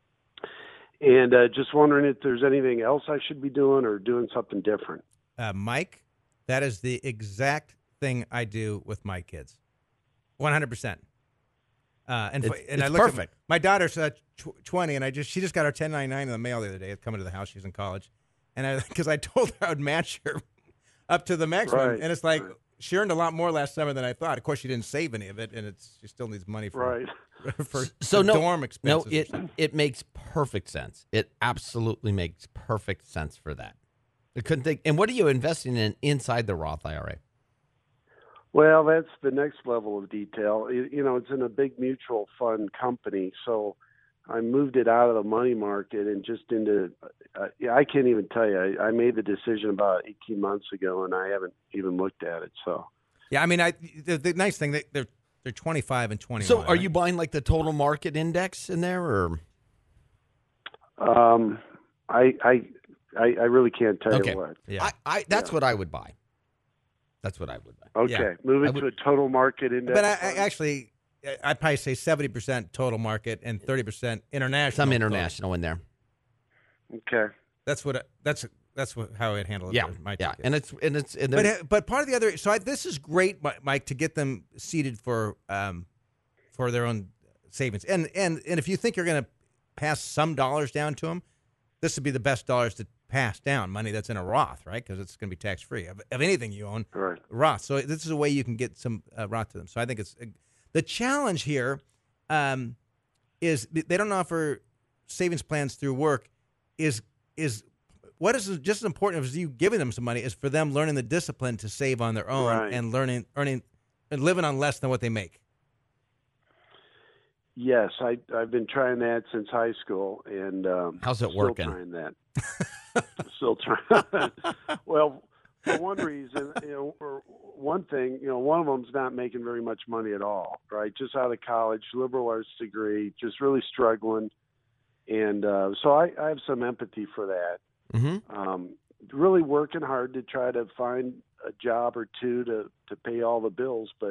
[SPEAKER 5] And just wondering if there's anything else I should be doing or doing something different.
[SPEAKER 2] Mike, that is the exact thing I do with my kids. 100%. And
[SPEAKER 3] It's
[SPEAKER 2] I looked
[SPEAKER 3] perfect.
[SPEAKER 2] At my daughter's 20, and she just got her 1099 in the mail the other day. It's coming to the house. She's in college, and because I told her I would match her up to the maximum,
[SPEAKER 5] Right.
[SPEAKER 2] and it's like she earned a lot more last summer than I thought. Of course, she didn't save any of it, and she still needs money for
[SPEAKER 5] Right.
[SPEAKER 2] for
[SPEAKER 3] So
[SPEAKER 2] dorm expenses.
[SPEAKER 3] No, it makes perfect sense. It absolutely makes perfect sense for that. I couldn't think. And what are you investing in inside the Roth IRA?
[SPEAKER 5] Well, that's the next level of detail. It's in a big mutual fund company, so I moved it out of the money market and just into. I can't even tell you. I made the decision about 18 months ago, and I haven't even looked at it. So.
[SPEAKER 2] Yeah, I mean, the nice thing they're 25 and 21.
[SPEAKER 3] So, are
[SPEAKER 2] right?
[SPEAKER 3] you buying like the total market index in there, or?
[SPEAKER 5] I really can't tell
[SPEAKER 3] Okay.
[SPEAKER 5] you what.
[SPEAKER 2] Yeah.
[SPEAKER 3] That's what I would buy. That's what I would buy.
[SPEAKER 5] Okay,
[SPEAKER 2] Yeah.
[SPEAKER 5] move
[SPEAKER 3] I
[SPEAKER 5] it
[SPEAKER 3] would-
[SPEAKER 5] to a total market index.
[SPEAKER 2] But I
[SPEAKER 5] fund.
[SPEAKER 2] actually, I'd probably say 70% total market and 30% international.
[SPEAKER 3] Some
[SPEAKER 2] total.
[SPEAKER 3] international in there.
[SPEAKER 5] Okay.
[SPEAKER 2] That's how I'd handle it.
[SPEAKER 3] Yeah,
[SPEAKER 2] for my
[SPEAKER 3] yeah,
[SPEAKER 2] tickets.
[SPEAKER 3] and they're-
[SPEAKER 2] But part of the other, so this is great, Mike, to get them seated for their own savings. And if you think you're going to pass some dollars down to them, this would be the best dollars to pass down, money that's in a Roth, right? Because it's going to be tax free of anything you own.
[SPEAKER 5] Right.
[SPEAKER 2] Roth. So this is a way you can get some Roth to them. So I think it's the challenge here is they don't offer savings plans through work. Is what is just as important as you giving them some money is for them learning the discipline to save on their own
[SPEAKER 5] Right.
[SPEAKER 2] and earning and living on less than what they make.
[SPEAKER 5] Yes, I've been trying that since high school, and
[SPEAKER 3] How's it
[SPEAKER 5] still
[SPEAKER 3] working?
[SPEAKER 5] Trying that. Still trying. Well, for one reason, or one thing, one of them's not making very much money at all, right? Just out of college, liberal arts degree, just really struggling, and so I have some empathy for that.
[SPEAKER 3] Mm-hmm.
[SPEAKER 5] Really working hard to try to find a job or two to pay all the bills, but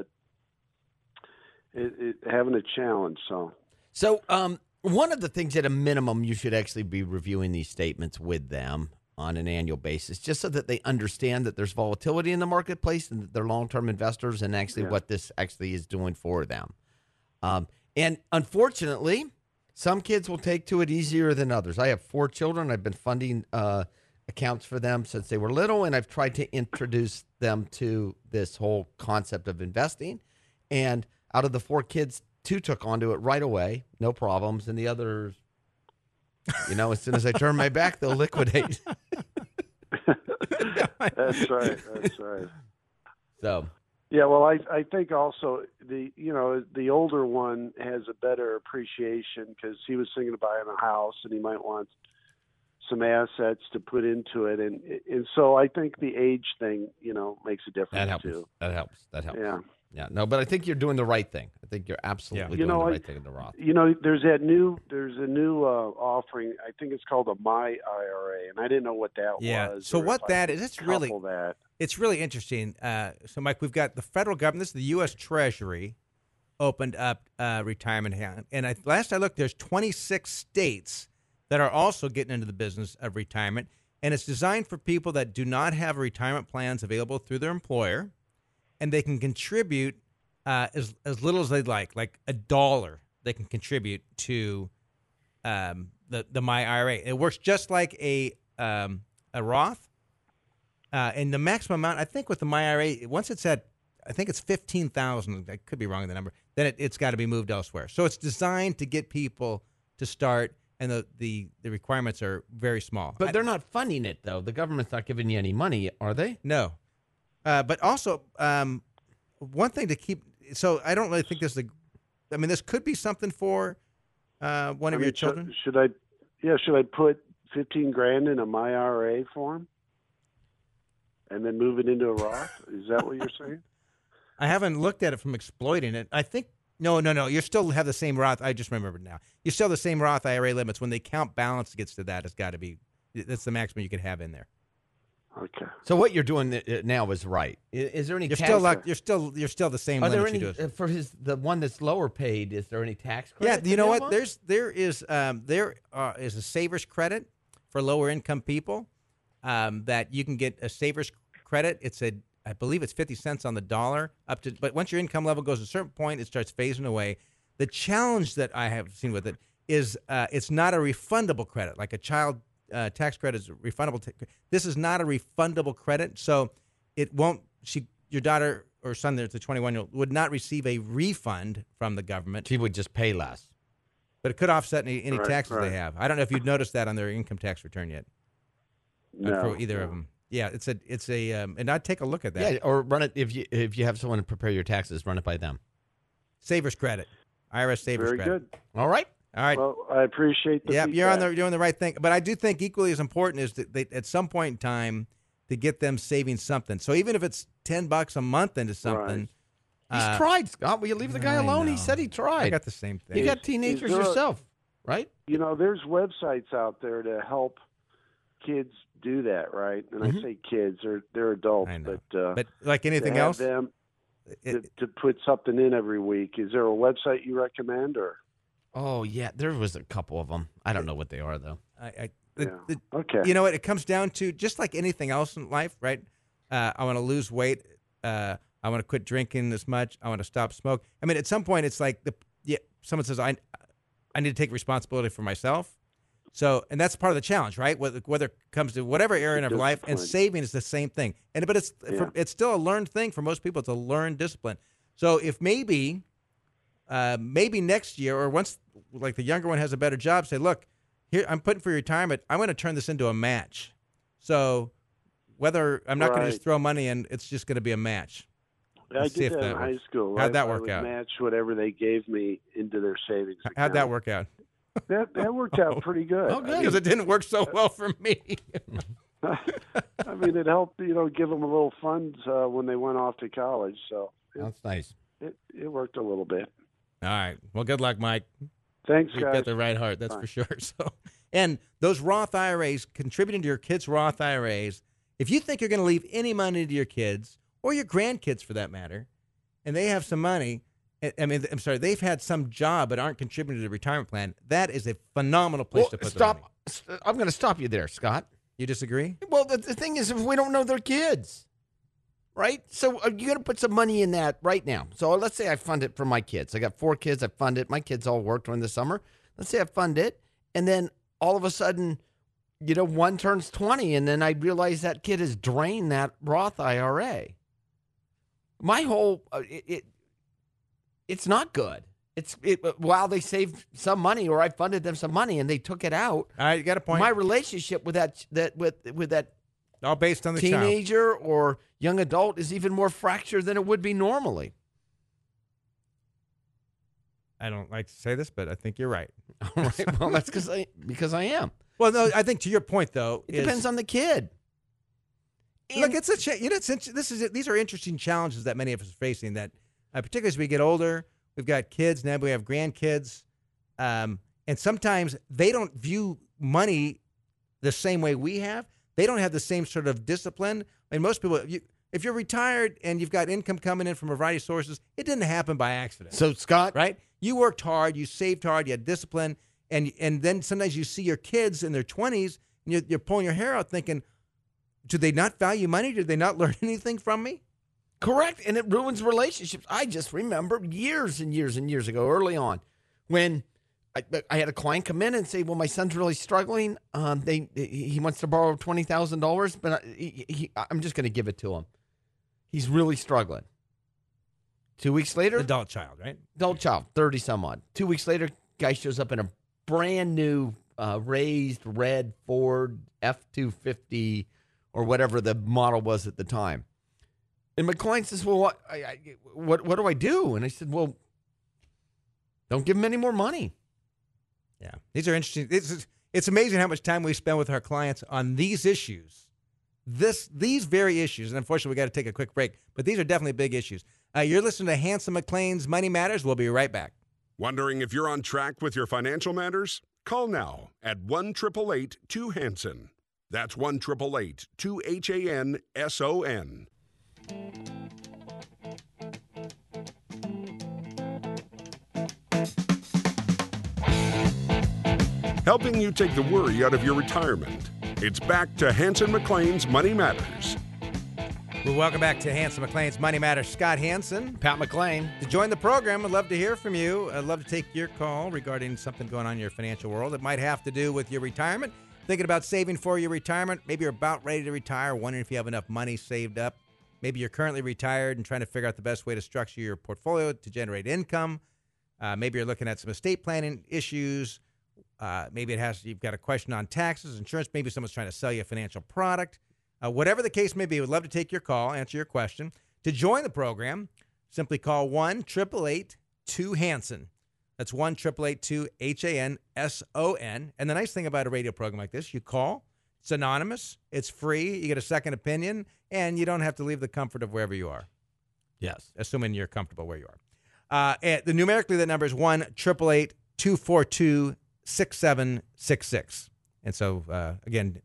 [SPEAKER 5] it having a challenge.
[SPEAKER 3] So, one of the things at a minimum, you should actually be reviewing these statements with them on an annual basis, just so that they understand that there's volatility in the marketplace and that they're long-term investors and actually what this actually is doing for them. And unfortunately, some kids will take to it easier than others. I have 4 children. I've been funding accounts for them since they were little, and I've tried to introduce them to this whole concept of investing. And out of the 4 kids, 2 took onto it right away, no problems, and the others, as soon as I turn my back, they'll liquidate.
[SPEAKER 5] That's right. That's right.
[SPEAKER 3] So,
[SPEAKER 5] Yeah, well, I think also the older one has a better appreciation because he was thinking of buying a house and he might want some assets to put into it, and so I think the age thing makes a difference
[SPEAKER 3] That helps.
[SPEAKER 5] too.
[SPEAKER 3] That helps.
[SPEAKER 5] Yeah.
[SPEAKER 3] Yeah. No, but I think you're doing the right thing. I think you're absolutely doing the right thing in the Roth.
[SPEAKER 5] There's a new offering. I think it's called a My IRA, and I didn't know what that was.
[SPEAKER 2] So what that is, it's really interesting. So Mike, we've got the federal government. This is the U.S. Treasury opened up retirement account, and last I looked, there's 26 states that are also getting into the business of retirement, and it's designed for people that do not have retirement plans available through their employer, and they can contribute as little as they'd like $1 they can contribute to the My IRA. It works just like a Roth, and the maximum amount, I think, with the My IRA, once it's at, I think it's $15,000. I could be wrong on the number. Then it's got to be moved elsewhere. So it's designed to get people to start. And the requirements are very small.
[SPEAKER 3] But they're not funding it, though. The government's not giving you any money, are they?
[SPEAKER 2] No. But also, one thing to keep... So I don't really think this is this could be something for one of your children.
[SPEAKER 5] Should I put $15,000 in a My IRA form and then move it into a Roth? Is that what you're saying?
[SPEAKER 2] I haven't looked at it from exploiting it. I think... No. You still have the same Roth. I just remembered now. You still have the same Roth IRA limits. When the account balance gets to that, it's got to be. That's the maximum you could have in there.
[SPEAKER 5] Okay.
[SPEAKER 3] So what you're doing now is right. Is there any?
[SPEAKER 2] You're still the same.
[SPEAKER 3] Are there
[SPEAKER 2] limits
[SPEAKER 3] any for the one that's lower paid? Is there any tax credit?
[SPEAKER 2] Yeah. You know what? There is a savers credit for lower income people that you can get a savers credit. I believe it's 50 cents on the dollar but once your income level goes to a certain point, it starts phasing away. The challenge that I have seen with it is it's not a refundable credit. Like a child tax credit is refundable. This is not a refundable credit, so it won't. Your daughter or son, there's a 21-year-old, would not receive a refund from the government.
[SPEAKER 3] She would just pay less,
[SPEAKER 2] but it could offset any taxes
[SPEAKER 5] right.
[SPEAKER 2] they have. I don't know if you've noticed that on their income tax return yet.
[SPEAKER 5] No,
[SPEAKER 2] for either of them. Yeah, it's a and I'd take a look at that.
[SPEAKER 3] Yeah, or run it if you have someone to prepare your taxes, run it by them.
[SPEAKER 2] Savers credit, IRS savers
[SPEAKER 5] Very
[SPEAKER 2] credit.
[SPEAKER 5] good.
[SPEAKER 3] All right.
[SPEAKER 5] Well, I appreciate the feedback.
[SPEAKER 2] You're doing the right thing. But I do think equally as important is that they, at some point in time, to get them saving something. So even if it's $10 a month into something,
[SPEAKER 3] he's tried. Scott, will you leave the guy alone? He said he tried.
[SPEAKER 2] I got the same thing.
[SPEAKER 3] You got teenagers yourself, right?
[SPEAKER 5] There's websites out there to help kids do that, right? And I say kids, they're adults,
[SPEAKER 2] I know.
[SPEAKER 5] but
[SPEAKER 2] like anything else,
[SPEAKER 5] them to put something in every week. Is there a website you recommend, or?
[SPEAKER 3] Oh yeah, there was a couple of them. I don't know what they are though.
[SPEAKER 5] Okay.
[SPEAKER 2] You know what? It comes down to just like anything else in life, right? I want to lose weight. I want to quit drinking this much. I want to stop smoke. I mean, at some point, it's like someone says, I need to take responsibility for myself. So, and that's part of the challenge, right? Whether it comes to whatever area of life, and saving is the same thing. But it's still a learned thing for most people. It's a learned discipline. So if maybe next year, or once like the younger one has a better job, say, look, here I'm putting for retirement. I'm going to turn this into a match. So whether I'm not going to just throw money in, it's just going to be a match.
[SPEAKER 5] I did that in high school.
[SPEAKER 2] How'd that work out?
[SPEAKER 5] I would match whatever they gave me into their savings account.
[SPEAKER 2] How'd that work out?
[SPEAKER 5] That worked out pretty good.
[SPEAKER 3] Oh, good.
[SPEAKER 2] Because it didn't work so well for me.
[SPEAKER 5] I mean, it helped, give them a little funds when they went off to college. So
[SPEAKER 3] that's nice.
[SPEAKER 5] It worked a little bit.
[SPEAKER 2] All right. Well, good luck, Mike.
[SPEAKER 5] Thanks,
[SPEAKER 2] You've
[SPEAKER 5] guys.
[SPEAKER 2] got the right heart, that's for sure. So, and those Roth IRAs, contributing to your kids' Roth IRAs, if you think you're going to leave any money to your kids or your grandkids for that matter, and they have some money, they've had some job but aren't contributing to the retirement plan, that is a phenomenal place to put their money.
[SPEAKER 3] I'm going to stop you there, Scott.
[SPEAKER 2] You disagree?
[SPEAKER 3] Well, the thing is, if we don't know their kids, right? So you're going to put some money in that right now. So let's say I fund it for my kids. I got 4 kids. I fund it. My kids all work during the summer. Let's say I fund it. And then all of a sudden, one turns 20. And then I realize that kid has drained that Roth IRA. My whole, it's not good. While they saved some money, or I funded them some money and they took it out.
[SPEAKER 2] All right, you got a point.
[SPEAKER 3] My relationship with that
[SPEAKER 2] All based on the child.
[SPEAKER 3] teenager or young adult is even more fractured than it would be normally.
[SPEAKER 2] I don't like to say this, but I think you're right.
[SPEAKER 3] All right. Well, that's because I am.
[SPEAKER 2] Well, no, I think to your point though,
[SPEAKER 3] It depends on the kid.
[SPEAKER 2] Look, it's these are interesting challenges that many of us are facing. That particularly as we get older, we've got kids now, we have grandkids, and sometimes they don't view money the same way we have. They don't have the same sort of discipline. I mean, most people, if you're retired and you've got income coming in from a variety of sources, it didn't happen by accident.
[SPEAKER 3] So, Scott,
[SPEAKER 2] right? You worked hard, you saved hard, you had discipline, and then sometimes you see your kids in their 20s, and you're pulling your hair out thinking, do they not value money? Did they not learn anything from me?
[SPEAKER 3] correct, and it ruins relationships. I just remember years and years and years ago, early on, when I had a client come in and say, well, my son's really struggling. He wants to borrow $20,000, but I'm just going to give it to him. He's really struggling. 2 weeks later.
[SPEAKER 2] Adult child, right?
[SPEAKER 3] Adult child, 30 some odd. 2 weeks later, guy shows up in a brand new raised red Ford F-250 or whatever the model was at the time. And my client says, well, what do I do? And I said, well, don't give him any more money.
[SPEAKER 2] Yeah. These are interesting. It's amazing how much time we spend with our clients on these issues. These very issues. And unfortunately, we got to take a quick break. But these are definitely big issues. You're listening to Hanson McLean's Money Matters. We'll be right back.
[SPEAKER 1] Wondering if you're on track with your financial matters? Call now at 1-888-2-HANSON. That's 1-888-2-HANSON. Helping you take the worry out of your retirement. It's back to Hanson McLean's Money Matters.
[SPEAKER 2] Well, welcome back to Hanson McLean's Money Matters. Scott Hanson.
[SPEAKER 3] Pat McLean.
[SPEAKER 2] To join the program, I'd love to hear from you. I'd love to take your call regarding something going on in your financial world. It might have to do with your retirement, thinking about saving for your retirement. Maybe you're about ready to retire, wondering if you have enough money saved up. Maybe you're currently retired and trying to figure out the best way to structure your portfolio to generate income. Maybe you're looking at some estate planning issues. Maybe you've got a question on taxes, insurance. Maybe someone's trying to sell you a financial product. Whatever the case may be, we'd love to take your call, answer your question. To join the program, simply call 1-888-2-HANSON. That's 1-888-2-HANSON. And the nice thing about a radio program like this, you call, it's anonymous, it's free, you get a second opinion, and you don't have to leave the comfort of wherever you are.
[SPEAKER 3] Yes.
[SPEAKER 2] Assuming you're comfortable where you are. Numerically, the number is 1-888-242-6766. And so, again,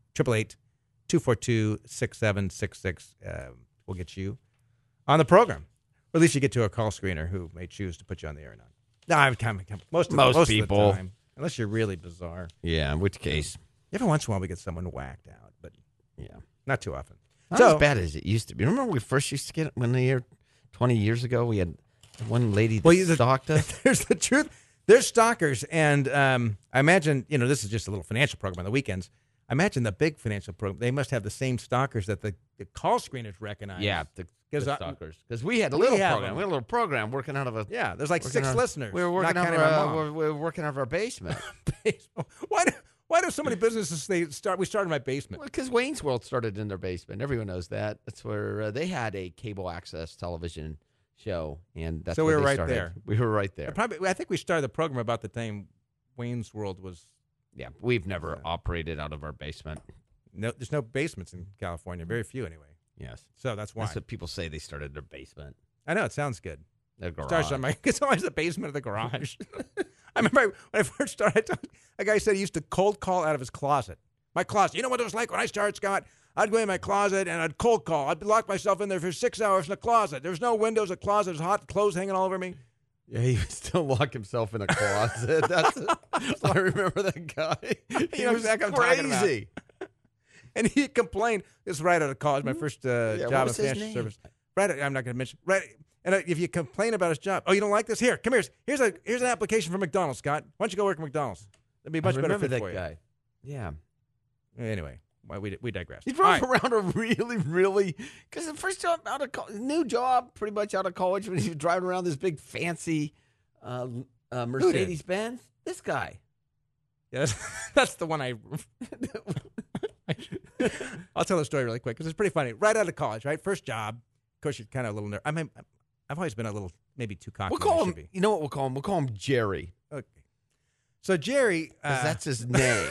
[SPEAKER 2] 888-242-6766 will get you on the program. Or at least you get to a call screener who may choose to put you on the air or not. No, most people. Of the time, unless you're really bizarre.
[SPEAKER 3] Yeah, in which case.
[SPEAKER 2] Every once in a while we get someone whacked out, but
[SPEAKER 3] yeah,
[SPEAKER 2] not too often.
[SPEAKER 3] Not as bad as it used to be. Remember when we first used to get it when the year 20 years ago, we had one lady that stalked us?
[SPEAKER 2] There's the truth. There's stalkers, and I imagine, this is just a little financial program on the weekends. I imagine the big financial program, they must have the same stalkers that the call screeners recognize.
[SPEAKER 3] Yeah, the stalkers. Because we had a little program. We had a little program working out of a...
[SPEAKER 2] Yeah, there's like 6 listeners.
[SPEAKER 3] We were working out of our basement.
[SPEAKER 2] Why do so many businesses we started in my basement?
[SPEAKER 3] Because Wayne's World started in their basement. Everyone knows that. That's where they had a cable access television show, and that's
[SPEAKER 2] so
[SPEAKER 3] where
[SPEAKER 2] we were right
[SPEAKER 3] started.
[SPEAKER 2] there.
[SPEAKER 3] We were right there.
[SPEAKER 2] I think we started the program about the time Wayne's World was.
[SPEAKER 3] Yeah, we've never operated out of our basement.
[SPEAKER 2] No, there's no basements in California. Very few, anyway.
[SPEAKER 3] Yes,
[SPEAKER 2] so that's why.
[SPEAKER 3] That's what people say. They started in their basement.
[SPEAKER 2] I know it sounds good.
[SPEAKER 3] Their garage.
[SPEAKER 2] It's always the basement of the garage. I remember when I first started. A guy said he used to cold call out of his closet. My closet. You know what it was like when I started, Scott? I'd go in my closet and I'd cold call. I'd lock myself in there for 6 hours in the closet. There was no windows. The closet was hot, clothes hanging all over me.
[SPEAKER 3] Yeah, he would still lock himself in a closet. I remember that guy. He was crazy.
[SPEAKER 2] And he complained. This is right out of college, my first job in financial service. Right, I'm not going to mention. Right, and if you complain about his job, you don't like this? Here, come here. Here's an application for McDonald's, Scott. Why don't you go work at McDonald's? That'd be much better fit for you.
[SPEAKER 3] Guy. Yeah.
[SPEAKER 2] Anyway, we digress.
[SPEAKER 3] He drove around a really because the first job out of new job, pretty much out of college, when he was driving around this big fancy Mercedes Benz. This guy.
[SPEAKER 2] Yeah, that's the one I I'll tell the story really quick because it's pretty funny. Right out of college, right? First job. Of course, you're kind of a little nervous. I mean, I've always been a little maybe too cocky.
[SPEAKER 3] We'll
[SPEAKER 2] than I
[SPEAKER 3] call
[SPEAKER 2] should
[SPEAKER 3] him.
[SPEAKER 2] be.
[SPEAKER 3] You know what we'll call him? We'll call him Jerry.
[SPEAKER 2] Okay. So Jerry,
[SPEAKER 3] 'Cause that's his name.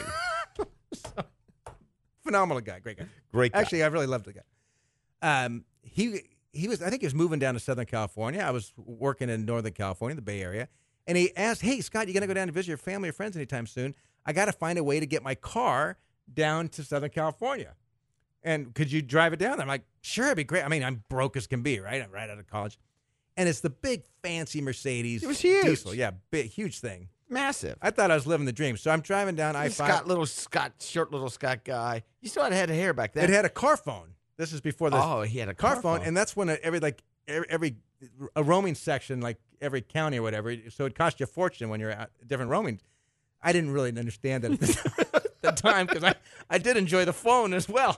[SPEAKER 2] phenomenal guy, great guy.
[SPEAKER 3] Great guy.
[SPEAKER 2] Actually, I really loved the guy. He was. I think he was moving down to Southern California. I was working in Northern California, the Bay Area, and he asked, "Hey, Scott, you gonna go down to visit your family or friends anytime soon? I got to find a way to get my car down to Southern California, and could you drive it down there?" I'm like, "Sure, it'd be great." I mean, I'm broke as can be, right? I'm right out of college, and it's the big fancy Mercedes.
[SPEAKER 3] It was huge.
[SPEAKER 2] diesel, yeah, big, huge thing.
[SPEAKER 3] Massive.
[SPEAKER 2] I thought I was living the dream, so I'm driving down I-5.
[SPEAKER 3] Short little Scott guy. You still had a hair back then.
[SPEAKER 2] It had a car phone. This is before the
[SPEAKER 3] he had a
[SPEAKER 2] car phone, and that's when every a roaming section, like every county or whatever. So it cost you a fortune when you're at different roaming. I didn't really understand that at the time because I did enjoy the phone as well.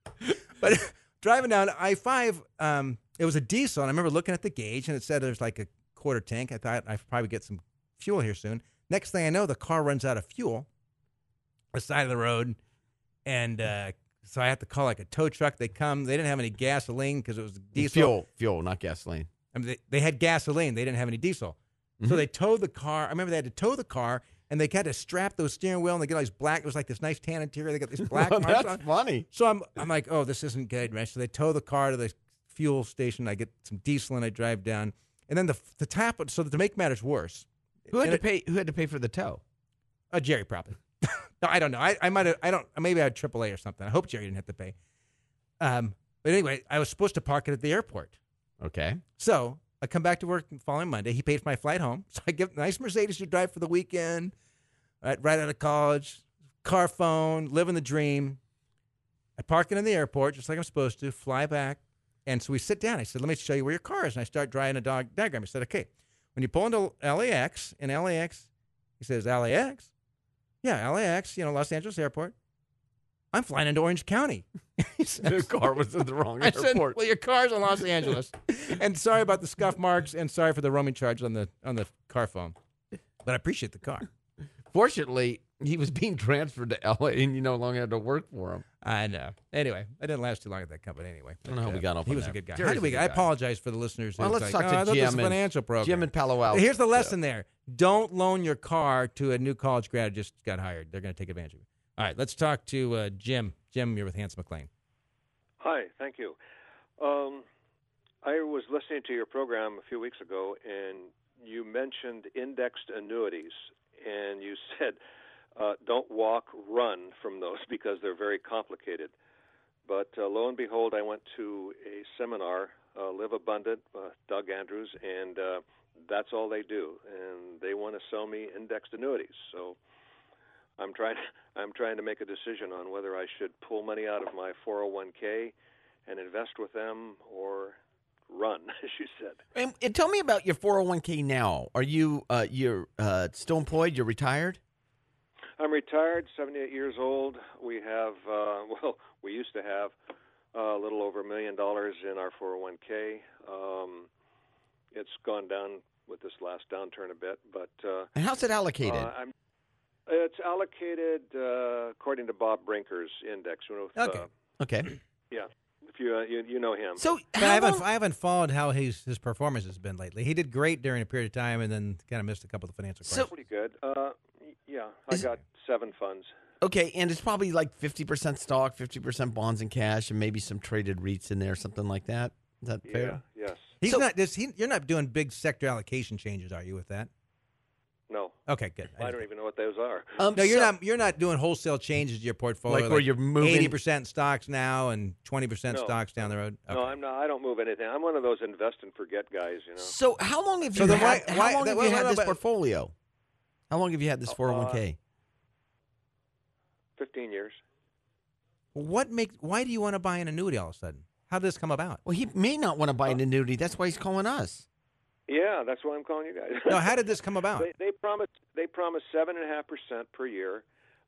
[SPEAKER 2] But driving down I-5, it was a diesel, and I remember looking at the gauge, and it said there's like a quarter tank. I thought I'd probably get some fuel here soon. Next thing I know, the car runs out of fuel, the side of the road, and so I have to call like a tow truck. They come. They didn't have any gasoline because it was diesel.
[SPEAKER 3] Fuel, not gasoline.
[SPEAKER 2] I mean, they had gasoline. They didn't have any diesel. So they towed the car. I remember they had to tow the car, and they had to strap those steering wheel, and they get all these black. It was like this nice tan interior. They got this black marks on
[SPEAKER 3] That's
[SPEAKER 2] it.
[SPEAKER 3] funny.
[SPEAKER 2] So I'm like, oh, this isn't good, right? So they tow the car to the fuel station. I get some diesel, and I drive down. And then the tap. So to make matters worse,
[SPEAKER 3] Who had to pay for the tow?
[SPEAKER 2] Jerry probably. No, I don't know. I might have. I don't. Maybe I had AAA or something. I hope Jerry didn't have to pay. But anyway, I was supposed to park it at the airport.
[SPEAKER 3] Okay.
[SPEAKER 2] So I come back to work the following Monday. He paid for my flight home. So I get a nice Mercedes to drive for the weekend. Right out of college, car phone, living the dream. I park it in the airport just like I'm supposed to. Fly back, and so we sit down. I said, "Let me show you where your car is." And I start drawing a diagram. I said, "Okay, when you pull into LAX, he says LAX. Yeah, LAX, Los Angeles Airport. I'm flying into Orange County."
[SPEAKER 3] The car was in the wrong
[SPEAKER 2] I
[SPEAKER 3] airport.
[SPEAKER 2] said, "Well, your car's in Los Angeles." And sorry about the scuff marks, and sorry for the roaming charge on the car phone. But I appreciate the car.
[SPEAKER 3] Fortunately, he was being transferred to LA, and you no longer had to work for him.
[SPEAKER 2] I know. Anyway, I didn't last too long at that company anyway.
[SPEAKER 3] I don't know how we got off
[SPEAKER 2] He
[SPEAKER 3] on
[SPEAKER 2] was
[SPEAKER 3] that.
[SPEAKER 2] a good guy.
[SPEAKER 3] Jerry's
[SPEAKER 2] How did we
[SPEAKER 3] a good
[SPEAKER 2] I
[SPEAKER 3] guy.
[SPEAKER 2] apologize for the listeners.
[SPEAKER 3] Well,
[SPEAKER 2] who's
[SPEAKER 3] let's
[SPEAKER 2] like,
[SPEAKER 3] talk to
[SPEAKER 2] I thought this was
[SPEAKER 3] Jim
[SPEAKER 2] a financial program.
[SPEAKER 3] Jim in Palo Alto.
[SPEAKER 2] Here's the lesson there. Don't loan your car to a new college grad who just got hired. They're going to take advantage of you. All right, let's talk to Jim. Jim, you're with Hans McLean.
[SPEAKER 6] Hi, thank you. I was listening to your program a few weeks ago, and you mentioned indexed annuities, and you said don't walk, run from those because they're very complicated. But lo and behold, I went to a seminar, Live Abundant, Doug Andrews, and that's all they do, and they want to sell me indexed annuities. So I'm trying to make a decision on whether I should pull money out of my 401k and invest with them or run, as you said.
[SPEAKER 3] And tell me about your 401k now. Are you you're still employed? You're retired?
[SPEAKER 6] I'm retired, 78 years old. We have, we used to have a little over $1 million in our 401k. It's gone down with this last downturn a bit, but
[SPEAKER 3] And how's it allocated?
[SPEAKER 6] It's allocated according to Bob Brinker's index.
[SPEAKER 3] Okay.
[SPEAKER 6] Yeah, if you know him.
[SPEAKER 3] So
[SPEAKER 2] But I haven't followed how his performance has been lately. He did great during a period of time and then kind of missed a couple of financial crises.
[SPEAKER 6] Pretty good. Yeah, I got 7 funds.
[SPEAKER 3] Okay, and it's probably like 50% stock, 50% bonds and cash, and maybe some traded REITs in there, something like that. Is that fair?
[SPEAKER 6] Yes.
[SPEAKER 2] You're not doing big sector allocation changes, are you, with that?
[SPEAKER 6] No.
[SPEAKER 2] Okay, good.
[SPEAKER 6] I don't even know what those are.
[SPEAKER 2] No, you're not doing wholesale changes to your portfolio.
[SPEAKER 3] Like where you're moving
[SPEAKER 2] 80% stocks now and 20% stocks down the road. Okay.
[SPEAKER 6] No, I'm not. I don't move anything. I'm one of those invest and forget guys.
[SPEAKER 3] So how long have you
[SPEAKER 2] then
[SPEAKER 3] had?
[SPEAKER 2] why-
[SPEAKER 3] How long have
[SPEAKER 2] wait,
[SPEAKER 3] you
[SPEAKER 2] wait,
[SPEAKER 3] had
[SPEAKER 2] wait,
[SPEAKER 3] this
[SPEAKER 2] wait.
[SPEAKER 3] portfolio? How long have you had this 401k?
[SPEAKER 6] 15 years.
[SPEAKER 2] Why do you want to buy an annuity all of a sudden? How did this come about?
[SPEAKER 3] Well, he may not want to buy an annuity. That's why he's calling us.
[SPEAKER 6] Yeah, that's why I'm calling you guys.
[SPEAKER 2] No, how did this come about?
[SPEAKER 6] They promise 7.5% per year.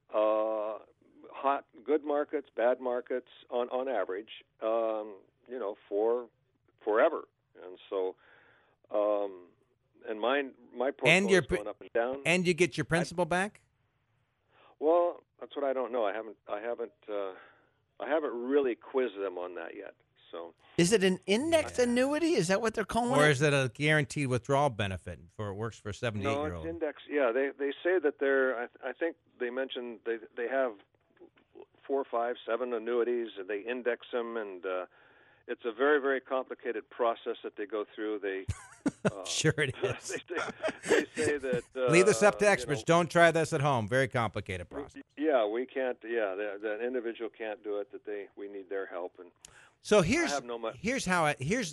[SPEAKER 6] Hot, good markets, bad markets on average. For forever. And so, and my portfolio is going up and down.
[SPEAKER 2] And you get your principal back?
[SPEAKER 6] Well, that's what I don't know. I haven't I haven't really quizzed them on that yet. So,
[SPEAKER 3] is it an index annuity? Is that what they're calling it?
[SPEAKER 2] Or is it a guaranteed withdrawal benefit for it works for a 78-year-old?
[SPEAKER 6] No, it's index. Yeah, they say that they're. I think they mentioned they have 4, 5, 7 annuities, and they index them, and it's a very, very complicated process that they go through. They
[SPEAKER 2] sure it is.
[SPEAKER 6] they say that
[SPEAKER 2] leave this up to experts. Don't try this at home. Very complicated process.
[SPEAKER 6] Yeah, we can't. Yeah, the individual can't do it. We need their help. And
[SPEAKER 2] so here's how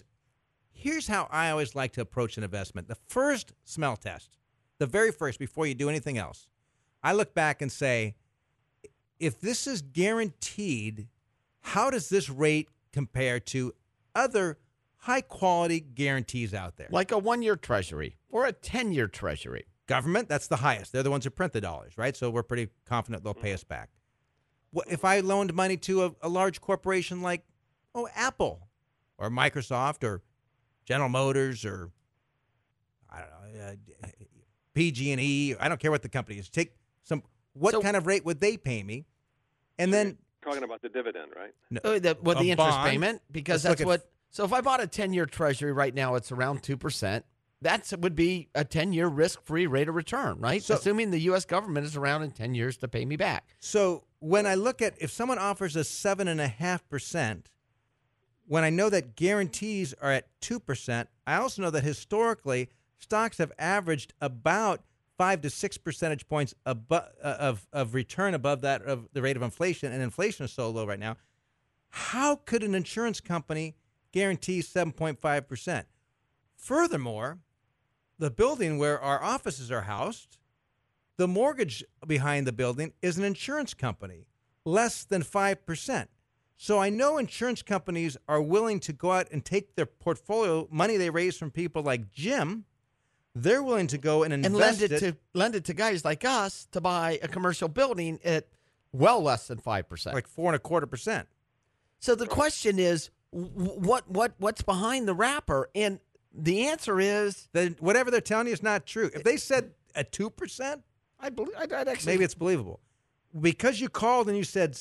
[SPEAKER 2] I always like to approach an investment. The first smell test, the very first, before you do anything else, I look back and say, if this is guaranteed, how does this rate compare to other high-quality guarantees out there?
[SPEAKER 3] Like a 1-year treasury or a 10-year treasury.
[SPEAKER 2] Government, that's the highest. They're the ones who print the dollars, right? So we're pretty confident they'll pay us back. If I loaned money to a large corporation like Apple or Microsoft or General Motors or I don't know, PG&E, I don't care what the company is. What kind of rate would they pay me? And then
[SPEAKER 6] talking about the dividend, right?
[SPEAKER 3] The interest payment, because
[SPEAKER 2] Let's
[SPEAKER 3] that's what. So if I bought a 10-year treasury right now, it's around 2%. That would be a 10-year risk-free rate of return, right? So, assuming the U.S. government is around in 10 years to pay me back.
[SPEAKER 2] So when I look at if someone offers us 7.5%, when I know that guarantees are at 2%, I also know that historically stocks have averaged about 5 to 6 percentage points of return above that of the rate of inflation, and inflation is so low right now. How could an insurance company guarantee 7.5%? Furthermore, the building where our offices are housed, the mortgage behind the building is an insurance company, less than 5%. So I know insurance companies are willing to go out and take their portfolio, money they raise from people like Jim, they're willing to go and invest
[SPEAKER 3] lend it to guys like us to buy a commercial building at well less than 5%.
[SPEAKER 2] Like 4.25%.
[SPEAKER 3] So the question is, what's behind the wrapper? And the answer is
[SPEAKER 2] that whatever they're telling you is not true. If they said at 2%,
[SPEAKER 3] I'd actually
[SPEAKER 2] maybe it's believable. Because you called and you said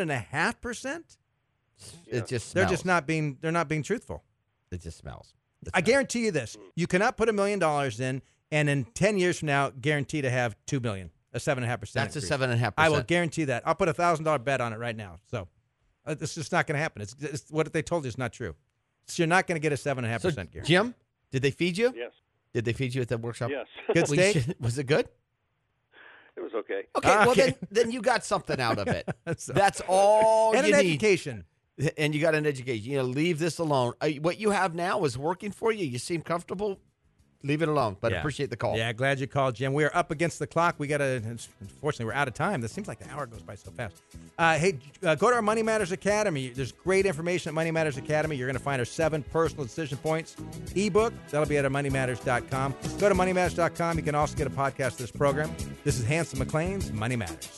[SPEAKER 2] 7.5%,
[SPEAKER 3] it just smells.
[SPEAKER 2] They're not being truthful.
[SPEAKER 3] It just smells.
[SPEAKER 2] I guarantee you this: you cannot put $1 million in, and in 10 years from now, guarantee to have $2 million, a 7.5%.
[SPEAKER 3] That's
[SPEAKER 2] increase.
[SPEAKER 3] a 7.5%.
[SPEAKER 2] I will guarantee that. I'll put $1,000 bet on it right now. So it's just not going to happen. It's what they told you is not true. So you're not going to get a 7.5% guarantee.
[SPEAKER 3] Jim, did they feed you?
[SPEAKER 6] Yes.
[SPEAKER 3] Did they feed you at the workshop?
[SPEAKER 6] Yes.
[SPEAKER 2] Good steak.
[SPEAKER 3] Was it good?
[SPEAKER 6] It was okay.
[SPEAKER 3] Okay. Well, then you got something out of it. That's all
[SPEAKER 2] and
[SPEAKER 3] you
[SPEAKER 2] an
[SPEAKER 3] need.
[SPEAKER 2] Education.
[SPEAKER 3] And you got an education. You know, leave this alone. What you have now is working for you. You seem comfortable. Leave it alone. But appreciate the call.
[SPEAKER 2] Yeah, glad you called, Jim. We are up against the clock. Unfortunately, we're out of time. This seems like the hour goes by so fast. Go to our Money Matters Academy. There's great information at Money Matters Academy. You're going to find our 7 personal decision points ebook. That'll be at moneymatters.com. Go to moneymatters.com. You can also get a podcast of this program. This is Hanson McClain's Money Matters.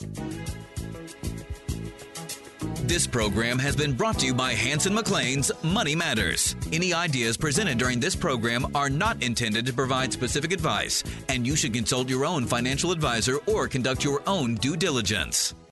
[SPEAKER 7] This program has been brought to you by Hanson McClain's Money Matters. Any ideas presented during this program are not intended to provide specific advice, and you should consult your own financial advisor or conduct your own due diligence.